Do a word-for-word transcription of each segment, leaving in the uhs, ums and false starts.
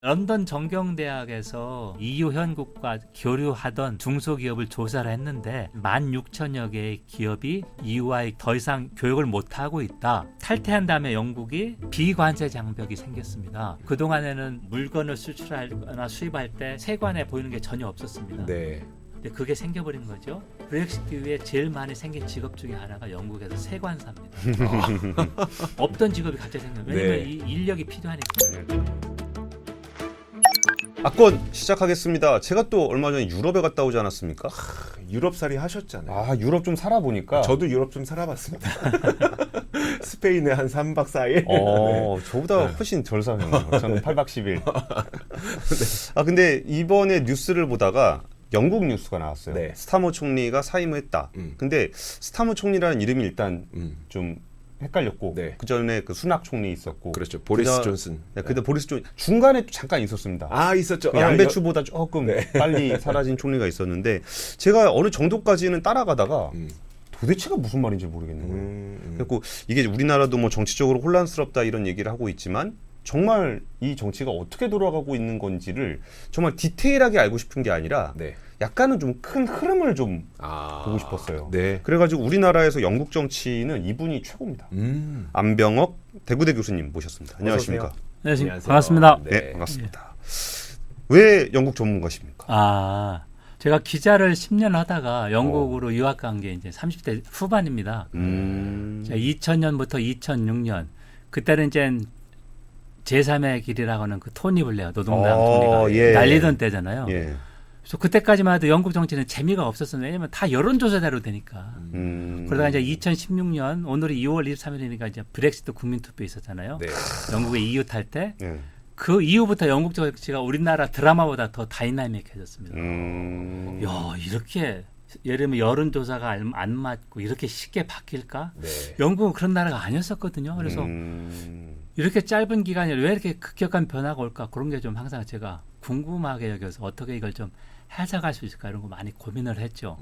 런던 정경대학에서 이유 현국과 교류하던 중소기업을 조사를 했는데 만 육천여 개의 기업이 이유와의 더 이상 교육을 못하고 있다. 탈퇴한 다음에 영국이 비관세 장벽이 생겼습니다. 그동안에는 물건을 수출하거나 수입할 때 세관에 보이는 게 전혀 없었습니다. 네. 근데 그게 생겨버린 거죠. 브렉시트 이후에 제일 많이 생긴 직업 중에 하나가 영국에서 세관사입니다. 없던 직업이 갑자기 생겨요. 왜냐면 네. 이 인력이 필요하니까. 악권 시작하겠습니다. 제가 또 얼마 전에 유럽에 갔다 오지 않았습니까? 유럽살이 하셨잖아요. 아, 유럽 좀 살아보니까. 저도 유럽 좀 살아봤습니다. 스페인에 한 삼 박 사 일. 어, 저보다 훨씬 덜 사셨네요. 저는 팔 박 십 일. 아, 근데 이번에 뉴스를 보다가 영국 뉴스가 나왔어요. 네. 스타머 총리가 사임을 했다. 음. 근데 스타머 총리라는 이름이 일단 음. 좀 헷갈렸고 네. 그 전에 그 수낙 총리 있었고 그렇죠. 보리스 그다- 존슨. 네, 근데 보리스 존 중간에 또 잠깐 있었습니다. 아, 있었죠. 그 아, 양배추보다 조금 네. 빨리 사라진 총리가 있었는데 제가 어느 정도까지는 따라가다가 음. 도대체가 무슨 말인지 모르겠는 거예요. 음, 음. 그래서 이게 우리나라도 뭐 정치적으로 혼란스럽다 이런 얘기를 하고 있지만 정말 이 정치가 어떻게 돌아가고 있는 건지를 정말 디테일하게 알고 싶은 게 아니라 네. 약간은 좀 큰 흐름을 좀 아. 보고 싶었어요. 네. 그래가지고 우리나라에서 영국 정치는 이분이 최고입니다. 음. 안병업 대구대 교수님 모셨습니다. 안녕하십니까? 어서 오세요. 네, 지금 안녕하세요. 반갑습니다. 네, 네. 반갑습니다. 왜 영국 전문가십니까? 아, 제가 기자를 십 년 하다가 영국으로 유학 간 게 이제 삼십 대 후반입니다. 음. 제가 이천 년부터 이천육 년 그때는 이제 제삼의 길이라고 하는 그 토니 블레어 노동당 어, 토니가 예. 날리던 때잖아요. 예. 그래서 그때까지만 해도 영국 정치는 재미가 없었어요. 왜냐면 다 여론조사대로 되니까. 음. 그러다가 이제 이천십육 년 오늘이 이월 이십삼일이니까 이제 브렉시트 국민투표 있었잖아요. 네. 영국의 이유 탈때 예. 그 이후부터 영국 정치가 우리나라 드라마보다 더 다이나믹해졌습니다. 음. 야, 이렇게 예를 들면 여론조사가 안, 안 맞고 이렇게 쉽게 바뀔까? 네. 영국은 그런 나라가 아니었었거든요. 그래서 음. 이렇게 짧은 기간에 왜 이렇게 급격한 변화가 올까? 그런 게 좀 항상 제가 궁금하게 여겨서 어떻게 이걸 좀 해석할 수 있을까? 이런 거 많이 고민을 했죠.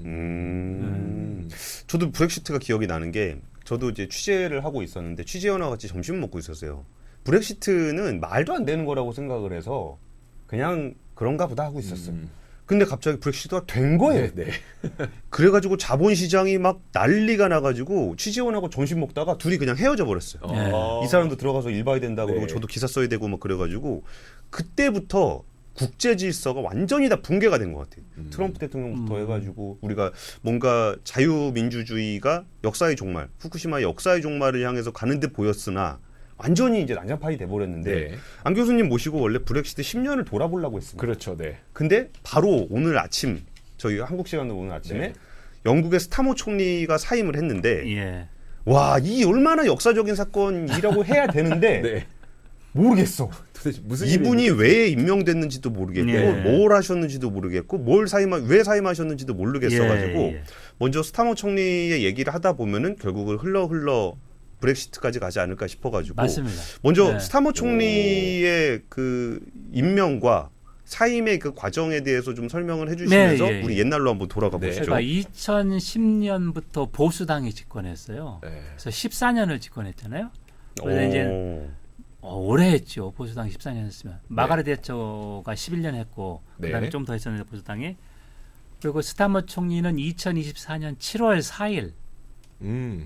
음. 저도 브렉시트가 기억이 나는 게 저도 이제 취재를 하고 있었는데 취재원과 같이 점심 먹고 있었어요. 브렉시트는 말도 안 되는 거라고 생각을 해서 그냥 그런가 보다 하고 있었어요. 음. 근데 갑자기 브렉시트가 된 거예요. 네, 네. 그래가지고 자본시장이 막 난리가 나가지고 취재원하고 점심 먹다가 둘이 그냥 헤어져 버렸어요. 어. 이 사람도 들어가서 일 봐야 된다고 네. 그러고 저도 기사 써야 되고 막 그래가지고 그때부터 국제 질서가 완전히 다 붕괴가 된 것 같아요. 음. 트럼프 대통령부터 음. 해가지고 우리가 뭔가 자유민주주의가 역사의 종말, 후쿠시마의 역사의 종말을 향해서 가는 듯 보였으나 완전히 이제 난장판이 돼버렸는데 네. 안 교수님 모시고 원래 브렉시트 십 년을 돌아보려고 했습니다. 그렇죠. 네. 근데 바로 오늘 아침 저희 한국 시간으로 오늘 아침에 네. 영국의 스타머 총리가 사임을 했는데 예. 와, 이 얼마나 역사적인 사건이라고 해야 되는데 네. 모르겠어. 도대체 무슨 이분이 일인지. 왜 임명됐는지도 모르겠고 예. 뭘 하셨는지도 모르겠고 뭘 사임 왜 사임하셨는지도 모르겠어가지고 예, 예. 먼저 스타머 총리의 얘기를 하다 보면은 결국은 흘러 흘러 브렉시트까지 가지 않을까 싶어가지고 맞습니다. 먼저 네. 스타머 총리의 그 임명과 사임의 그 과정에 대해서 좀 설명을 해주시면서 네, 예, 예. 우리 옛날로 한번 돌아가 네. 보시죠. 제가 이천십 년부터 보수당이 집권했어요. 네. 그래서 십사 년을 집권했잖아요. 그래서 이제 오. 어, 오래 했죠. 보수당이 십사 년 했으면. 마가렛 대처가 십일 년 했고 네. 그다음에 좀 더 했었는데 보수당이. 그리고 스타머 총리는 이천이십사 년 칠월 사일 음.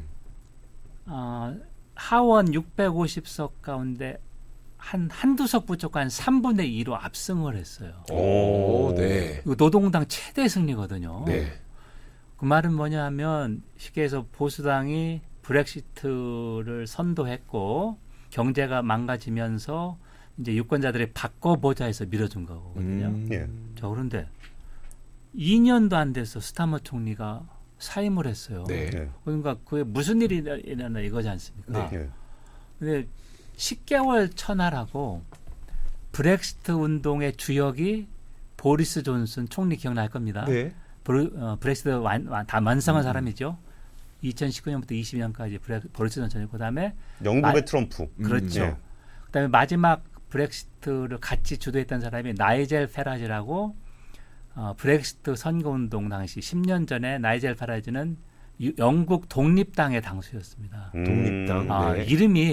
어, 하원 육백오십 석 가운데 한 한두 석 부족한 한 삼분의 이로 압승을 했어요. 오, 네. 이거 노동당 최대 승리거든요. 네. 그 말은 뭐냐 하면 쉽게 해서 보수당이 브렉시트를 선도했고 경제가 망가지면서 이제 유권자들이 바꿔보자 해서 밀어준 거거든요. 음. 예. 자, 그런데 이 년도 안 돼서 스타머 총리가 사임을 했어요. 네. 네. 그러니까 그게 무슨 일이 일어나 이거지 않습니까? 네. 근데 십 개월 천하라고 브렉시트 운동의 주역이 보리스 존슨 총리 기억날 겁니다. 네. 브루, 어, 브렉시트 완, 완, 다 완성한 음. 사람이죠. 이천십구 년부터 이십 년까지 브렉, 보리스 존슨이고 그다음에 영국의 마, 트럼프. 그렇죠. 예. 그다음에 마지막 브렉시트를 같이 주도했던 사람이 나이젤 페라지라고 어, 브렉시트 선거운동 당시 십 년 전에 나이젤 페라지는 유, 영국 독립당의 당수였습니다. 음. 독립당. 아, 네. 이름이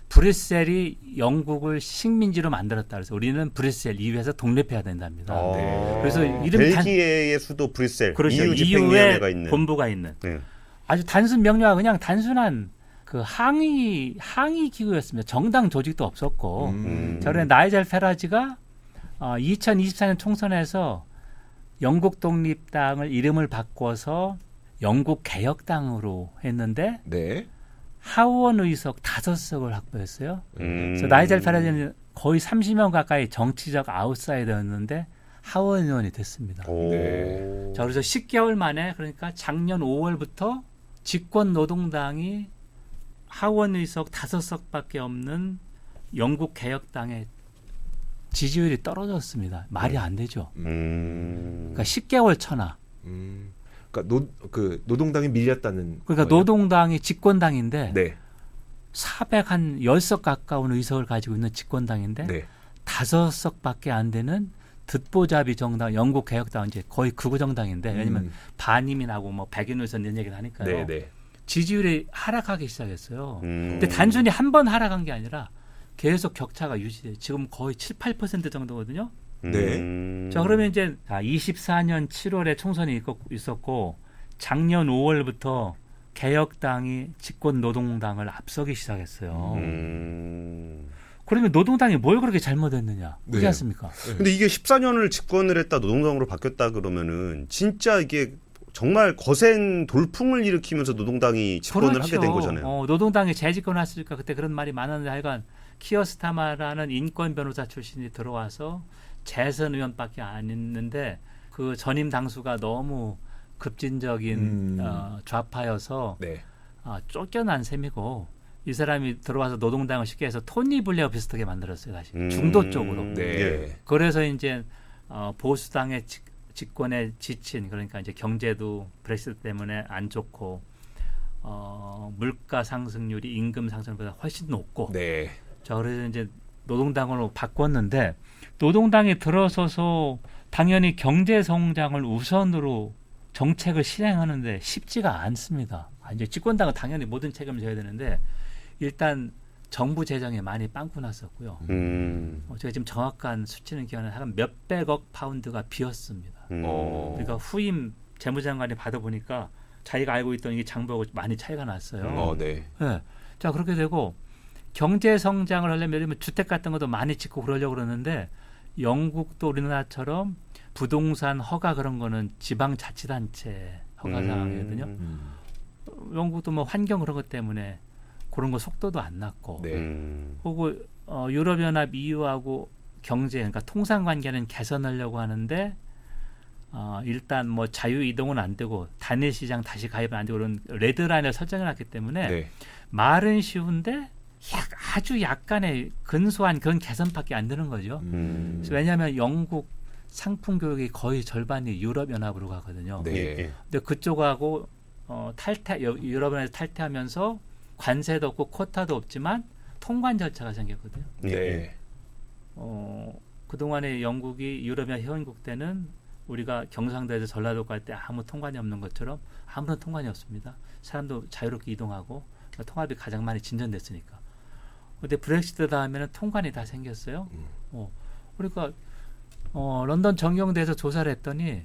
브뤼셀이 영국을 식민지로 만들었다. 그래서 우리는 브뤼셀 이유에서 독립해야 된답니다. 아, 네. 그래서 이름 벨기에의 단... 수도 브뤼셀, 그렇죠. 이유 집행위원회가 있는 본부가 있는 네. 아주 단순 명령화 그냥 단순한 그 항의 항의 기구였습니다. 정당 조직도 없었고 음. 저번에 나이젤 페라지가 어, 이천이십사 년 총선에서 영국 독립당을 이름을 바꿔서 영국 개혁당으로 했는데 네. 하원 의석 다섯 석을 확보했어요. 음. 그래서 나이젤 페라지는 거의 삼십 년 가까이 정치적 아웃사이더였는데 하원 의원이 됐습니다. 네. 자, 그래서 십 개월 만에 그러니까 작년 오월부터 집권 노동당이 하원 의석 다섯 석밖에 없는 영국 개혁당의 지지율이 떨어졌습니다. 말이 안 되죠. 음. 그러니까 십 개월 천하. 음. 그러니까 노, 그 노동당이 밀렸다는 그러니까 거예요? 노동당이 집권당인데 네. 사백십 석 가까운 의석을 가지고 있는 집권당인데 네. 다섯 석밖에 안 되는 듣보잡이 정당, 영국 개혁당 이제 거의 극우 정당인데 왜냐면 음. 반이민하고 뭐 백인 우선 이런 얘기를 하니까요. 네, 네. 지지율이 하락하기 시작했어요. 음. 근데 단순히 한 번 하락한 게 아니라 계속 격차가 유지돼요. 지금 거의 칠, 팔 퍼센트 정도거든요. 네. 음. 자, 그러면 이제 이십사 년 칠월에 총선이 있었고 작년 오월부터 개혁당이 집권 노동당을 앞서기 시작했어요. 음. 그러면 노동당이 뭘 그렇게 잘못했느냐? 그렇지 네. 않습니까? 근데 이게 십사 년을 집권을 했다 노동당으로 바뀌었다 그러면은 진짜 이게 정말 거센 돌풍을 일으키면서 노동당이 집권을 그렇죠. 하게 된 거잖아요. 어, 노동당이 재집권했으니까 그때 그런 말이 많았는데 하여간 키어스타마라는 인권 변호사 출신이 들어와서 재선 의원밖에 안 있는데 그 전임 당수가 너무 급진적인 음. 어, 좌파여서 네. 어, 쫓겨난 셈이고 이 사람이 들어와서 노동당을 쉽게 해서 토니 블레어 비슷하게 만들었어요. 사실 음. 중도 쪽으로. 네. 예. 그래서 이제 어, 보수당의 직, 집권에 지친 그러니까 이제 경제도 브렉시트 때문에 안 좋고 어, 물가 상승률이 임금 상승보다 훨씬 높고 네. 자 그래서 이제 노동당으로 바꿨는데 노동당이 들어서서 당연히 경제 성장을 우선으로 정책을 실행하는데 쉽지가 않습니다. 아, 이제 집권당은 당연히 모든 책임을 져야 되는데 일단 정부 재정에 많이 빵꾸 났었고요. 음. 어, 제가 지금 정확한 수치는 기억은 한 몇백억 파운드가 비었습니다. 음. 어. 그러니까 후임 재무장관이 받아보니까 자기가 알고 있던 이 장부하고 많이 차이가 났어요. 어, 네. 네. 자 그렇게 되고 경제 성장을 하려면 예를 들면 주택 같은 것도 많이 짓고 그러려고 그러는데 영국도 우리나라처럼 부동산 허가 그런 거는 지방자치단체 허가 음. 사항이거든요. 음. 영국도 뭐 환경 그런 것 때문에 그런 거 속도도 안 났고 네. 음. 그리고 어, 유럽연합 이유하고 경제 그러니까 통상 관계는 개선하려고 하는데 어, 일단 뭐 자유 이동은 안 되고 단일 시장 다시 가입은 안 되고 그런 레드라인을 설정해 놨기 때문에 네. 말은 쉬운데 약, 아주 약간의 근소한 그런 개선밖에 안 되는 거죠. 음. 그래서 왜냐하면 영국 상품 교육이 거의 절반이 유럽연합으로 가거든요. 네. 예, 예. 근데 그쪽하고 어, 탈퇴 여- 유럽연합에서 탈퇴하면서 관세도 없고 쿼타도 없지만 통관 절차가 생겼거든요. 예. 네. 어, 그동안에 영국이 유럽연합 회원국 때는 우리가 경상도에서 전라도 갈 때 아무 통관이 없는 것처럼 아무런 통관이 없습니다. 사람도 자유롭게 이동하고 통합이 가장 많이 진전됐으니까. 근데 브렉시트 다음에는 통관이 다 생겼어요. 음. 어, 그러니까 어, 런던 정경대에서 조사를 했더니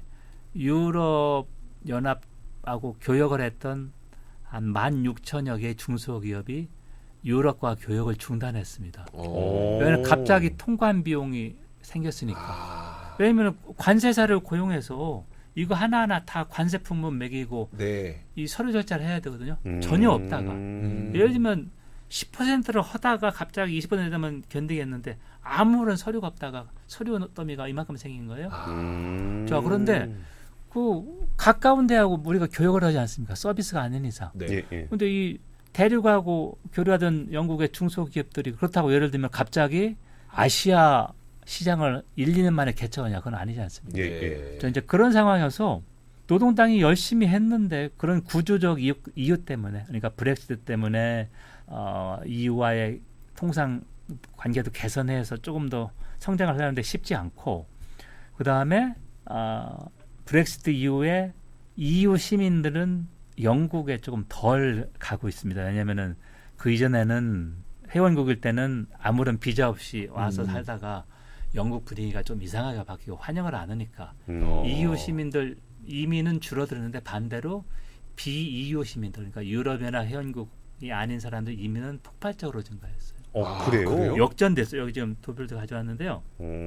유럽 연합하고 교역을 했던 한 만 육천여 개의 중소기업이 유럽과 교역을 중단했습니다. 어. 왜냐하면 갑자기 통관 비용이 생겼으니까. 아. 왜냐하면 관세사를 고용해서 이거 하나하나 다 관세 품목 매기고 네. 이 서류 절차를 해야 되거든요. 음. 전혀 없다가. 음. 예를 들면 십 퍼센트를 하다가 갑자기 이십 퍼센트 되면 견디겠는데 아무런 서류가 없다가 서류 더미가 이만큼 생긴 거예요. 음. 자, 그런데 그 가까운 데하고 우리가 교역을 하지 않습니까? 서비스가 아닌 이상. 네. 예, 예. 근데 이 대륙하고 교류하던 영국의 중소기업들이 그렇다고 예를 들면 갑자기 아시아 시장을 일, 이 년 만에 개척하냐 그건 아니지 않습니까? 예, 예. 저 이제 그런 상황이어서 노동당이 열심히 했는데 그런 구조적 이유, 이유 때문에 그러니까 브렉시트 때문에 어, 이유와의 통상 관계도 개선해서 조금 더 성장을 하려는데 쉽지 않고 그 다음에 어, 브렉시트 이후에 이유 시민들은 영국에 조금 덜 가고 있습니다. 왜냐하면은 그 이전에는 회원국일 때는 아무런 비자 없이 와서 음. 살다가 영국 분위기가 좀 이상하게 바뀌고 환영을 안 하니까 음. 어. 이유 시민들 이민은 줄어드는데 반대로 비이유 시민들 그러니까 유럽연합 회원국이 아닌 사람들 이민은 폭발적으로 증가했어요. 어, 아, 그래요? 그래요? 역전됐어요. 여기 지금 도표를 가져왔는데요.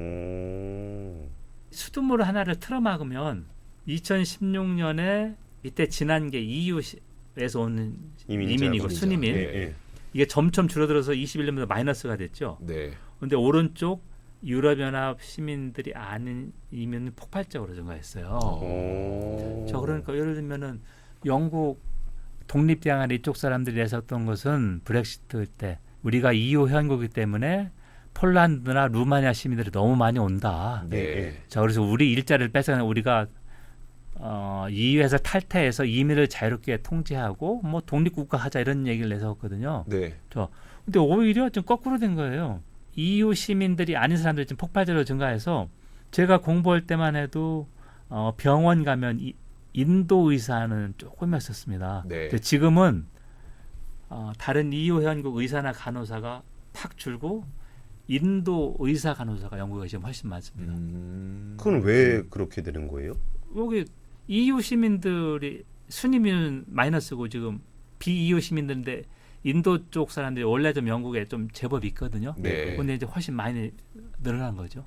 오. 수돗물 하나를 틀어막으면 이천십육 년에 이때 지난 게 이유에서 오는 이민자, 이민이고 이민자. 순이민 예. 예. 이게 점점 줄어들어서 이십일 년부터 마이너스가 됐죠. 네. 그런데 오른쪽 유럽연합 시민들이 아닌 이민은 폭발적으로 증가했어요. 오. 저 그러니까 예를 들면은 영국 독립대항할 이쪽 사람들이 내섰던 것은 브렉시트 때 우리가 이유 회원국이기 때문에 폴란드나 루마니아 시민들이 너무 많이 온다. 네. 자 그래서 우리 일자리를 뺏어가는 우리가 어, 이유에서 탈퇴해서 이민을 자유롭게 통제하고 뭐 독립국가 하자 이런 얘기를 내세웠거든요. 네. 저 근데 오히려 좀 거꾸로 된 거예요. 이유 시민들이 아닌 사람들이 좀 폭발적으로 증가해서 제가 공부할 때만 해도 어, 병원 가면 이, 인도 의사는 조금이었었습니다. 네. 근데 지금은 어, 다른 이유 회원국 의사나 간호사가 팍 줄고 인도 의사 간호사가 영국에 지금 훨씬 많습니다. 음. 그건 왜 그렇게 되는 거예요? 여기 이유 시민들이 순이민은 마이너스고 지금 비이유 시민들인데 인도 쪽 사람들이 원래 좀 영국에 좀 제법 있거든요. 네. 근데 이제 훨씬 많이 늘어난 거죠.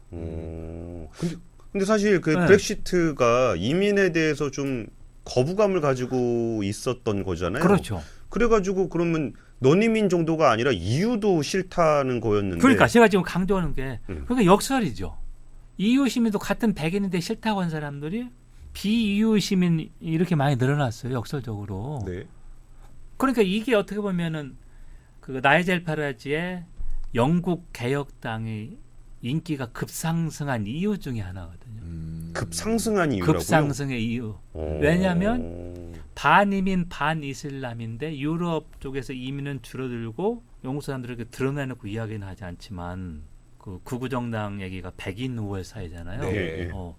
오. 근데, 근데 사실 그 네. 브렉시트가 이민에 대해서 좀 거부감을 가지고 있었던 거잖아요. 그렇죠. 그래가지고 그러면 non-이민 정도가 아니라 이유도 싫다는 거였는데. 그러니까 제가 지금 강조하는 게 음. 그러니까 역설이죠. 이유 시민도 같은 백인인데 싫다고 한 사람들이 비이유 시민 이렇게 많이 늘어났어요. 역설적으로. 네. 그러니까 이게 어떻게 보면은 그 나이젤 파라지의 영국 개혁당이 인기가 급상승한 이유 중에 하나거든요. 음. 급상승한 이유라고요? 급상승의 이유. 오. 왜냐하면 반이민 반이슬람인데 유럽 쪽에서 이민은 줄어들고 영국 사람들에게 드러내놓고 이야기는 하지 않지만 그 구구정당 얘기가 백인 우월 사회잖아요. 네. 어,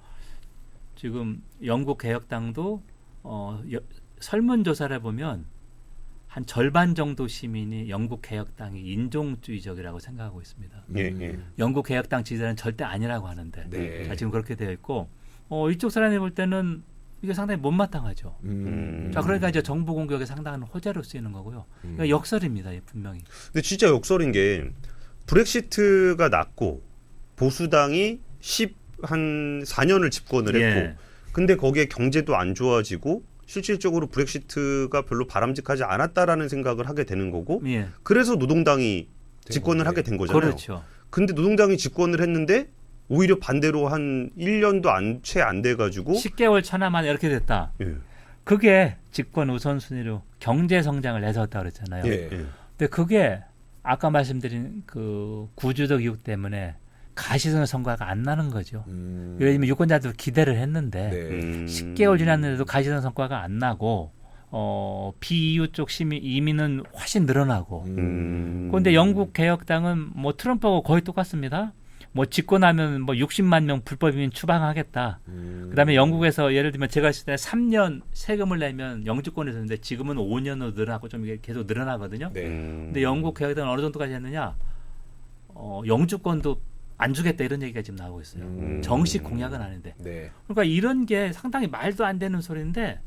지금 영국 개혁당도 어, 여, 설문조사를 해보면 한 절반 정도 시민이 영국 개혁당이 인종주의적이라고 생각하고 있습니다. 예, 예. 영국 개혁당 지지자는 절대 아니라고 하는데 네. 자, 지금 그렇게 되어 있고 어, 이쪽 사람이 볼 때는 이게 상당히 못마땅하죠. 음. 자, 그러니까 이제 정부 공격에 상당한 호재로 쓰이는 거고요. 음. 그러니까 역설입니다, 이 분명히. 근데 진짜 역설인 게 브렉시트가 났고 보수당이 십 한 사 년을 집권을 했고 예. 근데 거기에 경제도 안 좋아지고 실질적으로 브렉시트가 별로 바람직하지 않았다라는 생각을 하게 되는 거고 예. 그래서 노동당이 집권을 거지. 하게 된 거잖아요. 그렇죠. 근데 노동당이 집권을 했는데 오히려 반대로 한 일 년도 안 채 안 돼 가지고 십 개월 천하 만에 이렇게 됐다. 예. 그게 집권 우선순위로 경제 성장을 내세웠다 그랬잖아요. 예. 예. 근데 그게 아까 말씀드린 그 구주적 이유 때문에 가시성의 성과가 안 나는 거죠. 음. 예를 들면 유권자들 기대를 했는데 네. 음. 십 개월 지났는데도 가시성 성과가 안 나고 어, 비이유 쪽 시민 이민은 훨씬 늘어나고. 음. 그런데 영국 개혁당은 뭐 트럼프하고 거의 똑같습니다. 뭐 집권하면 뭐 육십만 명 불법 이민 추방하겠다. 음. 그다음에 영국에서 예를 들면 제가 있을 때 삼 년 세금을 내면 영주권이 있었는데 지금은 오 년으로 늘어나고 좀 이게 계속 늘어나거든요. 네. 음. 근데 영국 개혁당은 어느 정도까지 했느냐? 어, 영주권도 안 주겠다 이런 얘기가 지금 나오고 있어요. 음. 정식 공약은 아닌데. 네. 그러니까 이런 게 상당히 말도 안 되는 소리인데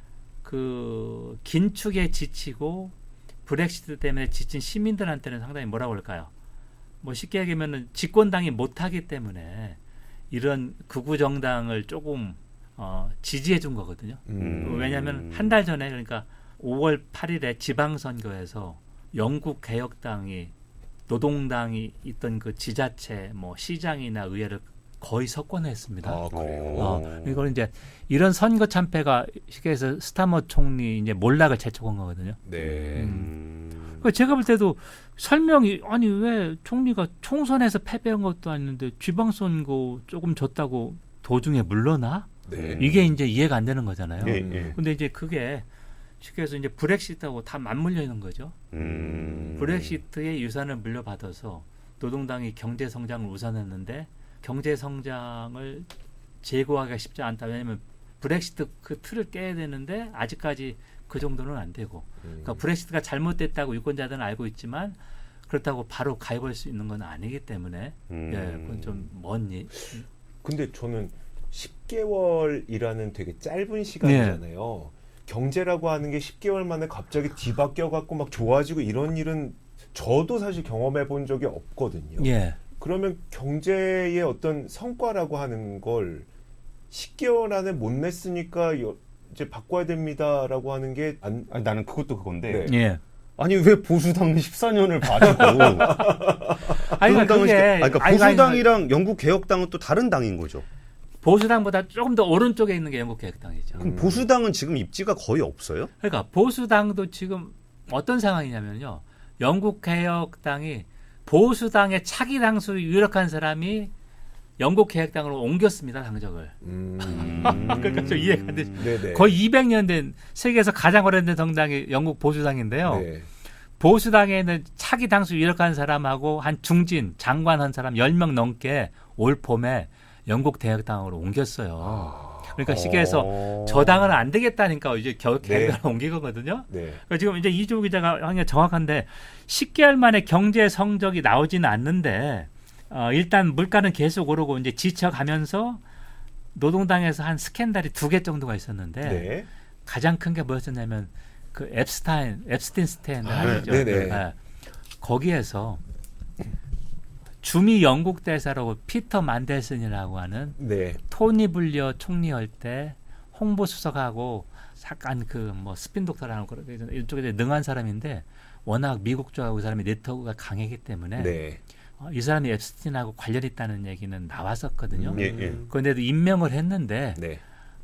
그 긴축에 지치고 브렉시트 때문에 지친 시민들한테는 상당히 뭐라고 할까요? 뭐 쉽게 얘기하면은 집권당이 못하기 때문에 이런 극우 정당을 조금 어, 지지해 준 거거든요. 음. 왜냐하면 한 달 전에 그러니까 오월 팔일에 지방선거에서 영국 개혁당이 노동당이 있던 그 지자체 뭐 시장이나 의회를 거의 석권했습니다. 아, 그래요. 어, 이걸 이제 이런 선거 참패가 쉽게 해서 스타머 총리 이제 몰락을 재촉한 거거든요. 네. 음. 그러니까 제가 볼 때도 설명이 아니 왜 총리가 총선에서 패배한 것도 아닌데 지방선거 조금 졌다고 도중에 물러나? 네. 이게 이제 이해가 안 되는 거잖아요. 예, 예. 근데 이제 그게 쉽게 해서 이제 브렉시트하고 다 맞물려 있는 거죠. 음. 브렉시트의 유산을 물려받아서 노동당이 경제 성장을 우선했는데 경제 성장을 제고하기가 쉽지 않다. 왜냐하면 브렉시트 그 틀을 깨야 되는데 아직까지 그 정도는 안 되고. 음. 그러니까 브렉시트가 잘못됐다고 유권자들은 알고 있지만 그렇다고 바로 가입할 수 있는 건 아니기 때문에 음. 예, 그건 좀 먼 일. 근데 저는 십 개월이라는 되게 짧은 시간이잖아요. 경제라고 하는 게 십 개월 만에 갑자기 뒤바뀌어 갖고 막 좋아지고 이런 일은 저도 사실 경험해 본 적이 없거든요. 예. 그러면 경제의 어떤 성과라고 하는 걸 십 개월 안에 못 냈으니까 여- 이제 바꿔야 됩니다라고 하는 게 안, 아니, 나는 그것도 그건데. 네. 예. 아니 왜 보수당은 십사 년을 봐주고 아니, 그런 당은 그게 시켜- 아니, 그러니까 아니, 보수당이랑 영국 개혁당은 또 다른 당인 거죠. 보수당보다 조금 더 오른쪽에 있는 게 영국개혁당이죠. 그럼 보수당은 지금 입지가 거의 없어요? 그러니까 보수당도 지금 어떤 상황이냐면요. 영국개혁당이 보수당의 차기 당수로 유력한 사람이 영국개혁당으로 옮겼습니다. 당적을. 음. 그러니까 좀 이해가 안 되죠. 네네. 거의 이백 년 된 세계에서 가장 오래된 정당이 영국 보수당인데요. 네. 보수당에는 차기 당수 유력한 사람하고 한 중진, 장관 한 사람 열 명 넘게 올 봄에 영국 대혁당으로 옮겼어요. 그러니까 시계에서 어. 저 당은 안 되겠다니까 이제 겨, 네. 개혁당을 옮긴 거거든요. 네. 그러니까 지금 이제 이주호 기자가 한 게 정확한데 십 개월 만에 경제 성적이 나오지는 않는데 어, 일단 물가는 계속 오르고 이제 지쳐가면서 노동당에서 한 스캔들이 두 개 정도가 있었는데 네. 가장 큰 게 뭐였었냐면 그 앱스타인, 앱스틴 스탠드 아, 아시죠? 네네. 네. 거기에서 주미 영국 대사로 피터 만델슨이라고 하는 네. 토니 블리어 총리할 때 홍보 수석하고 약간 그 뭐 스핀 독터라는 그런 이쪽에 능한 사람인데 워낙 미국 쪽하고 그 사람이 네트워크가 강하기 때문에 네. 어, 이 사람이 앱스틴하고 관련 있다는 얘기는 나왔었거든요. 음. 예, 예. 그런데도 임명을 했는데 네.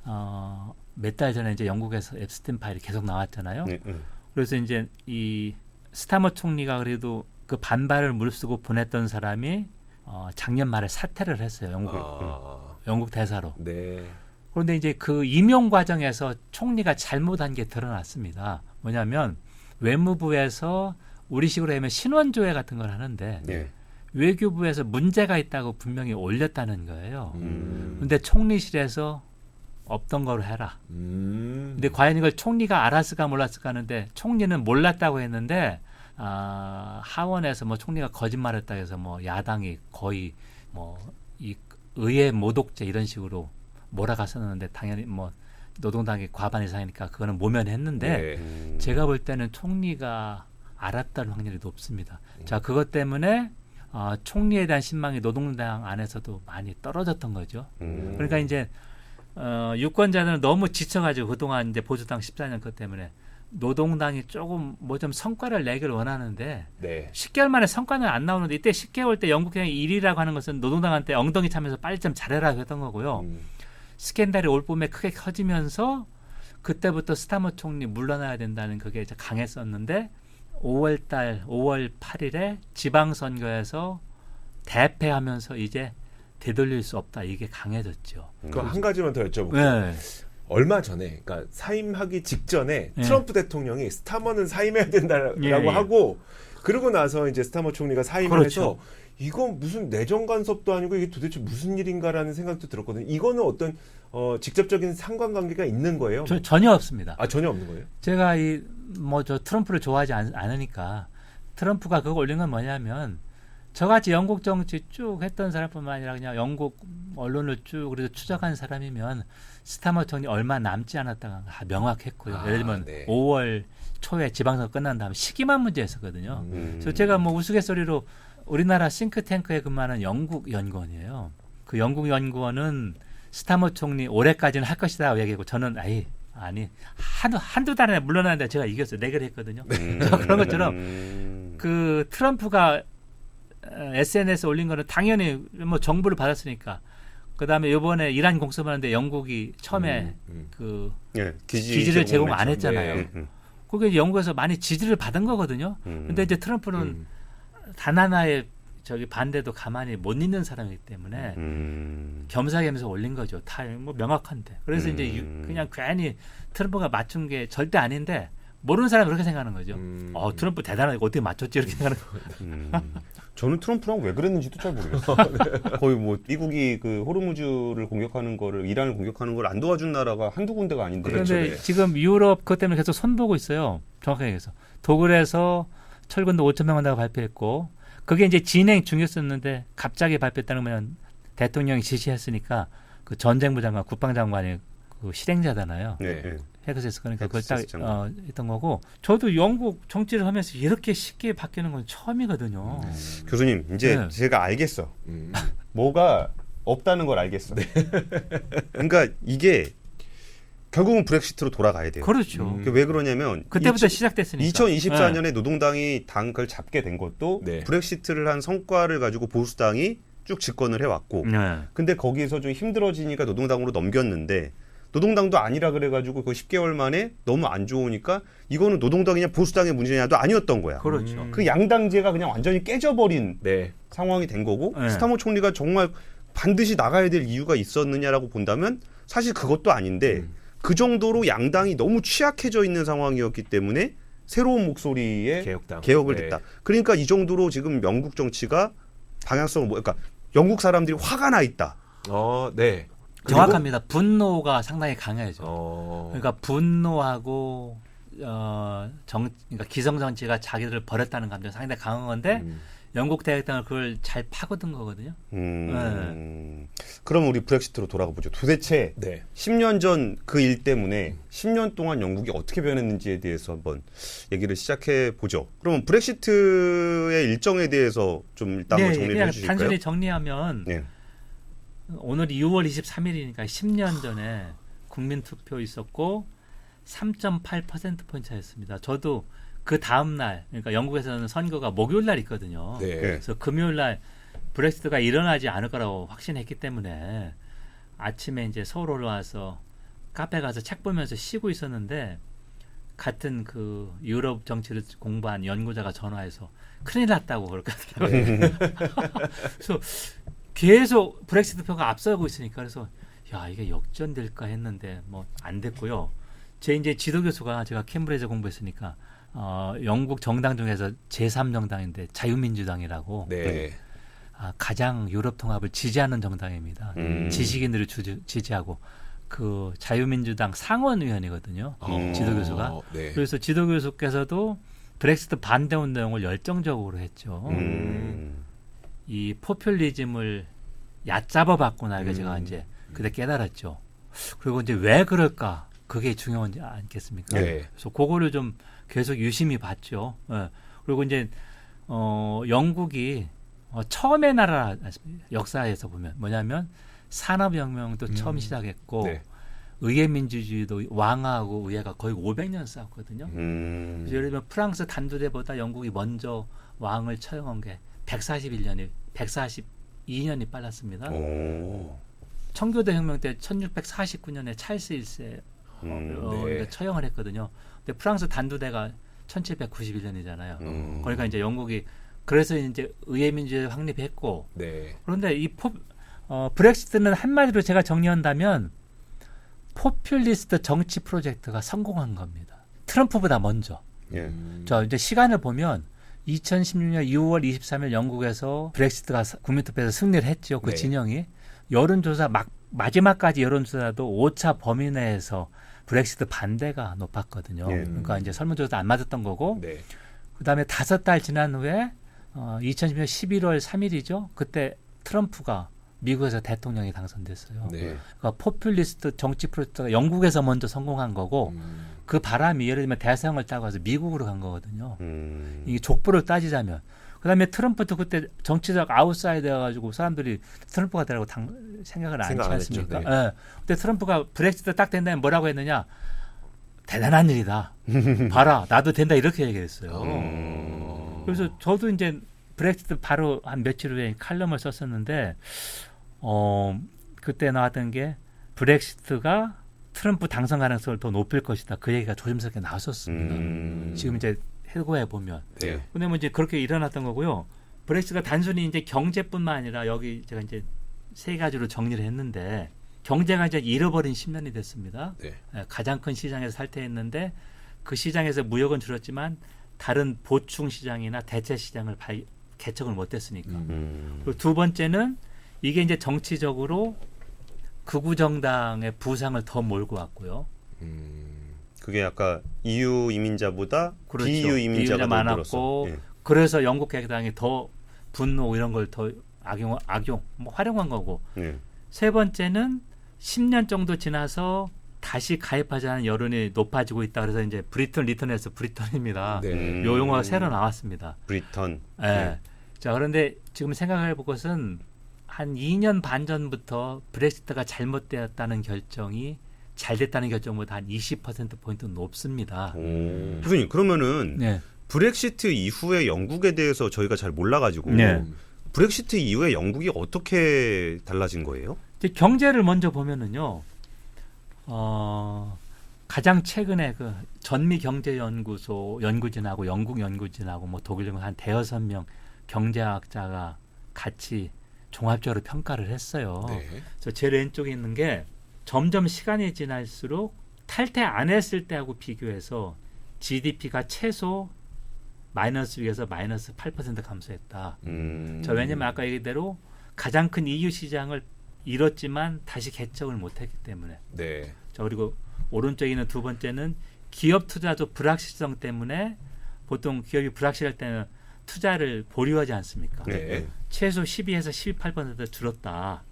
어, 몇 달 전에 이제 영국에서 앱스틴 파일이 계속 나왔잖아요. 네, 네. 그래서 이제 이 스타머 총리가 그래도 그 반발을 무릅쓰고 보냈던 사람이 어, 작년 말에 사퇴를 했어요. 영국 아. 영국 대사로. 네. 그런데 이제 그 임용 과정에서 총리가 잘못한 게 드러났습니다. 뭐냐면 외무부에서 우리식으로 하면 신원조회 같은 걸 하는데 네. 외교부에서 문제가 있다고 분명히 올렸다는 거예요. 음. 근데 총리실에서 없던 거로 해라. 음. 근데 과연 이걸 총리가 알았을까 몰랐을까 하는데 총리는 몰랐다고 했는데 아, 하원에서 뭐 총리가 거짓말했다 해서 뭐 야당이 거의 뭐 이 의회 모독죄 이런 식으로 몰아갔었는데 당연히 뭐 노동당이 과반 이상이니까 그거는 모면했는데 네. 음. 제가 볼 때는 총리가 알았다는 확률이 높습니다. 자, 그것 때문에 어, 총리에 대한 신망이 노동당 안에서도 많이 떨어졌던 거죠. 음. 그러니까 이제 어, 유권자들은 너무 지쳐가지고 그동안 이제 보수당 십사 년 것 때문에 노동당이 조금 뭐 좀 성과를 내길 원하는데 네. 십 개월 만에 성과는 안 나오는데 이때 십 개월 때 영국행위 일 위라고 하는 것은 노동당한테 엉덩이 차면서 빨리 좀 잘해라 했던 거고요. 음. 스캔들이 올 봄에 크게 커지면서 그때부터 스타머 총리 물러나야 된다는 그게 이제 강했었는데 오월 달 오월 팔 일에 지방선거에서 대패하면서 이제 되돌릴 수 없다. 이게 강해졌죠. 그럼 한 가지만 더 여쭤볼게요. 네. 얼마 전에, 그러니까 사임하기 직전에 네. 트럼프 대통령이 스타머는 사임해야 된다라고 예, 예. 하고 그러고 나서 이제 스타머 총리가 사임을 그렇죠. 해서 이건 무슨 내정 간섭도 아니고 이게 도대체 무슨 일인가라는 생각도 들었거든요. 이거는 어떤 어, 직접적인 상관관계가 있는 거예요? 저, 전혀 없습니다. 아 전혀 없는 거예요? 제가 이 뭐 저 트럼프를 좋아하지 않, 않으니까 트럼프가 그거 올린 건 뭐냐면 저같이 영국 정치 쭉 했던 사람뿐만 아니라 그냥 영국 언론을 쭉 그래도 추적한 사람이면 스타머 총리 얼마 남지 않았다가 다 명확했고요. 아, 예를 들면 네. 오월 초에 지방선거 끝난 다음에 시기만 문제였었거든요. 음. 그래서 제가 뭐 우스갯소리로 우리나라 싱크탱크에 근무하는 영국 연구원이에요. 그 영국 연구원은 스타머 총리 올해까지는 할 것이다 얘기하고 저는 아이 아니 한두 한두 달에 물러나는데 제가 이겼어요. 내기를 했거든요. 음. 그런 것처럼 음. 그 트럼프가 에스엔에스에 올린 거는 당연히 뭐 정부를 받았으니까. 그다음에 이번에 이란 공습하는데 영국이 처음에 음, 음. 그 예, 기지 기지를 제공 제공을 안 했죠. 했잖아요. 네. 음, 그게 영국에서 많이 지지를 받은 거거든요. 음. 근데 이제 트럼프는 음. 단 하나의 저기 반대도 가만히 못 있는 사람이기 때문에 음. 겸사겸사 올린 거죠. 다 뭐 명확한데. 그래서 음. 이제 유, 그냥 괜히 트럼프가 맞춘 게 절대 아닌데 모르는 사람이 그렇게 생각하는 거죠. 음. 어, 트럼프 대단하게 어떻게 맞췄지 이렇게 생각하는 거예요. 음. 저는 트럼프랑 왜 그랬는지도 잘 모르겠어요. 거의 뭐 미국이 그 호르무즈를 공격하는 거를 이란을 공격하는 걸 안 도와준 나라가 한두 군데가 아닌데. 그런데 그렇죠, 네. 지금 유럽 그것 때문에 계속 손보고 있어요. 정확하게 얘기해서. 독일에서 철근도 오천 명 한다고 발표했고 그게 이제 진행 중이었었는데 갑자기 발표했다는 건 대통령이 지시했으니까 그 전쟁부 장관, 국방장관이 그 실행자잖아요. 네. 네. 헤그세스 그러니까 그걸 딱 헤그세스 어, 했던 거고 저도 영국 정치를 하면서 이렇게 쉽게 바뀌는 건 처음이거든요. 음. 교수님 이제 네. 제가 알겠어. 음. 뭐가 없다는 걸 알겠어. 네. 그러니까 이게 결국은 브렉시트로 돌아가야 돼요. 그렇죠. 음. 왜 그러냐면 그때부터 이, 시작됐으니까. 이천이십사 년에 네. 노동당이 당을 잡게 된 것도 네. 브렉시트를 한 성과를 가지고 보수당이 쭉 집권을 해왔고 네. 근데 거기서 좀 힘들어지니까 노동당으로 넘겼는데 노동당도 아니라 그래가지고 그 십 개월 만에 너무 안 좋으니까 이거는 노동당이냐 보수당의 문제냐도 아니었던 거야. 그렇죠. 음. 그 양당제가 그냥 완전히 깨져버린 네. 상황이 된 거고 네. 스타머 총리가 정말 반드시 나가야 될 이유가 있었느냐라고 본다면 사실 그것도 아닌데 음. 그 정도로 양당이 너무 취약해져 있는 상황이었기 때문에 새로운 목소리에 개혁당. 개혁을 네. 했다. 그러니까 이 정도로 지금 영국 정치가 방향성을 뭐 그러니까 영국 사람들이 화가 나 있다. 어, 네. 정확합니다. 분노가 상당히 강해죠. 어. 그러니까 분노하고 어, 정, 그러니까 기성 정치가 자기들을 버렸다는 감정이 상당히 강한 건데 음. 영국 대학당은 그걸 잘 파고든 거거든요. 음, 그럼 우리 브렉시트로 돌아가 보죠. 도대체 네. 십 년 전 그 일 때문에 십 년 동안 영국이 어떻게 변했는지에 대해서 한번 얘기를 시작해 보죠. 그러면 브렉시트의 일정에 대해서 좀 일단 한번 정리를 그냥 해주실까요? 단순히 정리하면 네. 오늘이 유월 이십삼일이니까 십 년 전에 국민투표 있었고 삼 점 팔 퍼센트포인트 차였습니다. 저도 그 다음 날, 그러니까 영국에서는 선거가 목요일 날 있거든요. 네. 그래서 금요일 날 브렉시트가 일어나지 않을 거라고 확신했기 때문에 아침에 이제 서울 올라와서 카페 가서 책 보면서 쉬고 있었는데 같은 그 유럽 정치를 공부한 연구자가 전화해서 큰일 났다고 그렇게 하더라고요. 그래서 계속 브렉시트 표가 앞서가고 있으니까 그래서 야 이게 역전될까 했는데 뭐 안 됐고요. 제 이제 지도 교수가 제가 캠브리지에 공부했으니까 어, 영국 정당 중에서 제삼 정당인데 자유민주당이라고 네. 아, 가장 유럽 통합을 지지하는 정당입니다. 음. 지식인들을 주지, 지지하고 그 자유민주당 상원의원이거든요. 어. 지도 교수가. 네. 그래서 지도 교수께서도 브렉시트 반대 운동을 열정적으로 했죠. 음. 이 포퓰리즘을 얕잡아 봤구나 이거 음. 제가 이제 그때 깨달았죠. 그리고 이제 왜 그럴까 그게 중요하지 않겠습니까? 네. 그래서 그거를 좀 계속 유심히 봤죠. 예. 그리고 이제 어, 영국이 어, 처음의 나라 역사에서 보면 뭐냐면 산업혁명도 음. 처음 시작했고 네. 의회민주주의도 왕하고 의회가 거의 오백 년 싸웠거든요. 음. 그래서 예를 들면 프랑스 단두대보다 영국이 먼저 왕을 처형한 게 백사십일 년이 백사십이 년이 빨랐습니다. 오. 청교도 혁명 때 천육백사십구 년에 찰스 일 세 음, 어, 네. 처형을 했거든요. 근데 프랑스 단두대가 천칠백구십일 년이잖아요. 음. 그러니까 이제 영국이 그래서 이제 의회민주주의 확립했고 네. 그런데 이 포, 어, 브렉시트는 한마디로 제가 정리한다면 포퓰리스트 정치 프로젝트가 성공한 겁니다. 트럼프보다 먼저. 예. 음. 저 이제 시간을 보면 이천십육 년 유월 이십삼일 영국에서 브렉시트가 국민투표에서 승리를 했죠. 그 네. 진영이 여론조사 막 마지막까지 여론조사도 오차 범위 내에서 브렉시트 반대가 높았거든요. 예. 그러니까 이제 설문조사도 안 맞았던 거고 네. 그다음에 다섯 달 지난 후에 어, 이천십 년 십일월 삼일이죠. 그때 트럼프가 미국에서 대통령이 당선됐어요. 네. 그러니까 포퓰리스트 정치 프로젝트가 영국에서 먼저 성공한 거고 음. 그 바람이 예를 들면 대서양을 따고 와서 미국으로 간 거거든요. 음. 이게 족보를 따지자면 그다음에 트럼프도 그때 정치적 아웃사이더여가지고 사람들이 트럼프가 되라고 당, 생각을 안 생각 했지 안 않습니까? 했죠. 네. 예. 근데 트럼프가 브렉시트 딱 된다면 뭐라고 했느냐? 대단한 일이다. 봐라, 나도 된다 이렇게 얘기했어요. 음. 그래서 저도 이제 브렉시트 바로 한 며칠 후에 칼럼을 썼었는데 어, 그때 나왔던 게 브렉시트가 트럼프 당선 가능성을 더 높일 것이다. 그 얘기가 조심스럽게 나왔었습니다. 음. 지금 이제 해고해 보면. 네. 근데 뭐 이제 그렇게 일어났던 거고요. 브렉시트가 단순히 이제 경제뿐만 아니라 여기 제가 이제 세 가지로 정리를 했는데 경제가 이제 잃어버린 십 년이 됐습니다. 네. 예, 가장 큰 시장에서 살퇴했는데 그 시장에서 무역은 줄었지만 다른 보충 시장이나 대체 시장을 발, 개척을 못했으니까. 음. 음. 그리고 두 번째는 이게 이제 정치적으로 극우 정당의 부상을 더 몰고 왔고요. 음. 그게 아까 이유 이민자보다 그렇죠. 비이유 이민자가 더 많았고 늘었어. 예. 그래서 영국 개혁당이 더 분노 이런 걸 더 악용, 악용 뭐 활용한 거고 예. 세 번째는 십 년 정도 지나서 다시 가입하자는 여론이 높아지고 있다. 그래서 이제 브리턴 리턴에서 브리턴입니다. 네. 음. 요 용어가 새로 나왔습니다. 브리턴. 예. 예. 자, 그런데 지금 생각해 볼 것은 한 이 년 반 전부터 브렉시트가 잘못되었다는 결정이 잘 됐다는 결정보다 한 이십 퍼센트 포인트 높습니다. 오. 교수님 그러면은 네. 브렉시트 이후에 영국에 대해서 저희가 잘 몰라가지고 네. 브렉시트 이후에 영국이 어떻게 달라진 거예요? 이제 경제를 먼저 보면은요, 어, 가장 최근에 그 전미경제연구소 연구진하고 영국 연구진하고 뭐 독일 연구 한 대여섯 명 경제학자가 같이 종합적으로 평가를 했어요. 네. 그래서 제일 왼쪽에 있는 게 점점 시간이 지날수록 탈퇴 안 했을 때하고 비교해서 지디피가 최소 마이너스 육에서 마이너스 팔 퍼센트 감소했다. 음. 저 왜냐면 아까 얘기대로 가장 큰 이유 시장을 잃었지만 다시 개척을 못했기 때문에. 네. 자, 그리고 오른쪽에 있는 두 번째는 기업 투자도 불확실성 때문에 보통 기업이 불확실할 때는 투자를 보류하지 않습니까? 네. 최소 십이에서 십팔 퍼센트 줄었다.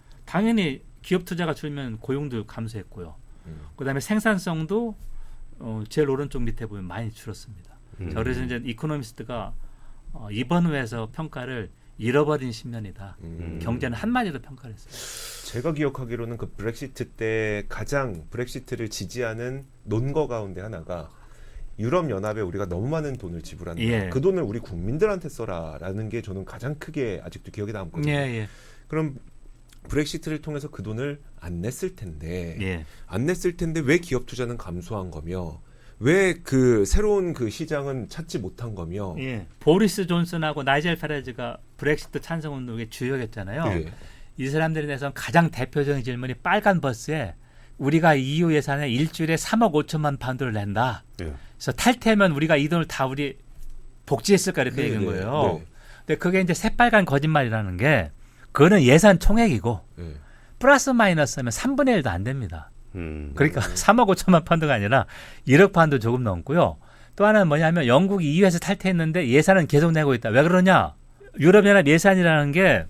당연히 기업 투자가 줄면 고용도 감소했고요. 음. 그다음에 생산성도 어, 제일 오른쪽 밑에 보면 많이 줄었습니다. 음. 자, 그래서 이제 이코노미스트가 어, 이번 회에서 평가를 잃어버린 십 년이다. 음. 경제는 한마디로 평가를 했어요. 제가 기억하기로는 그 브렉시트 때 가장 브렉시트를 지지하는 논거 가운데 하나가 유럽 연합에 우리가 너무 많은 돈을 지불한다. 예. 그 돈을 우리 국민들한테 써라라는 게 저는 가장 크게 아직도 기억에 남거든요. 예, 예, 그럼 브렉시트를 통해서 그 돈을 안 냈을 텐데 예. 안 냈을 텐데 왜 기업 투자는 감소한 거며 왜 그 새로운 그 시장은 찾지 못한 거며 예. 보리스 존슨하고 나이젤 파라즈가 브렉시트 찬성 운동의 주역이었잖아요. 예. 이 사람들에 대해서는 가장 대표적인 질문이 빨간 버스에 우리가 이유 예산에 일주일에 삼억 오천만 파운드를 낸다. 예. 그래서 탈퇴하면 우리가 이 돈을 다 우리 복지했을까 이렇게 네, 얘기한 네, 거예요. 네. 근데 그게 이제 새빨간 거짓말이라는 게 그거는 예산 총액이고 예. 플러스 마이너스 하면 삼분의 일도 안 됩니다. 음. 그러니까 삼억 오천만 파운드가 아니라 일억 파운드 조금 넘고요. 또 하나는 뭐냐면 영국이 이유에서 탈퇴했는데 예산은 계속 내고 있다. 왜 그러냐? 유럽연합 예산이라는 게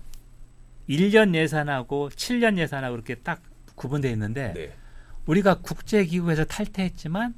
일 년 예산하고 칠 년 예산하고 이렇게 딱 구분되어 있는데 네. 우리가 국제기구에서 탈퇴했지만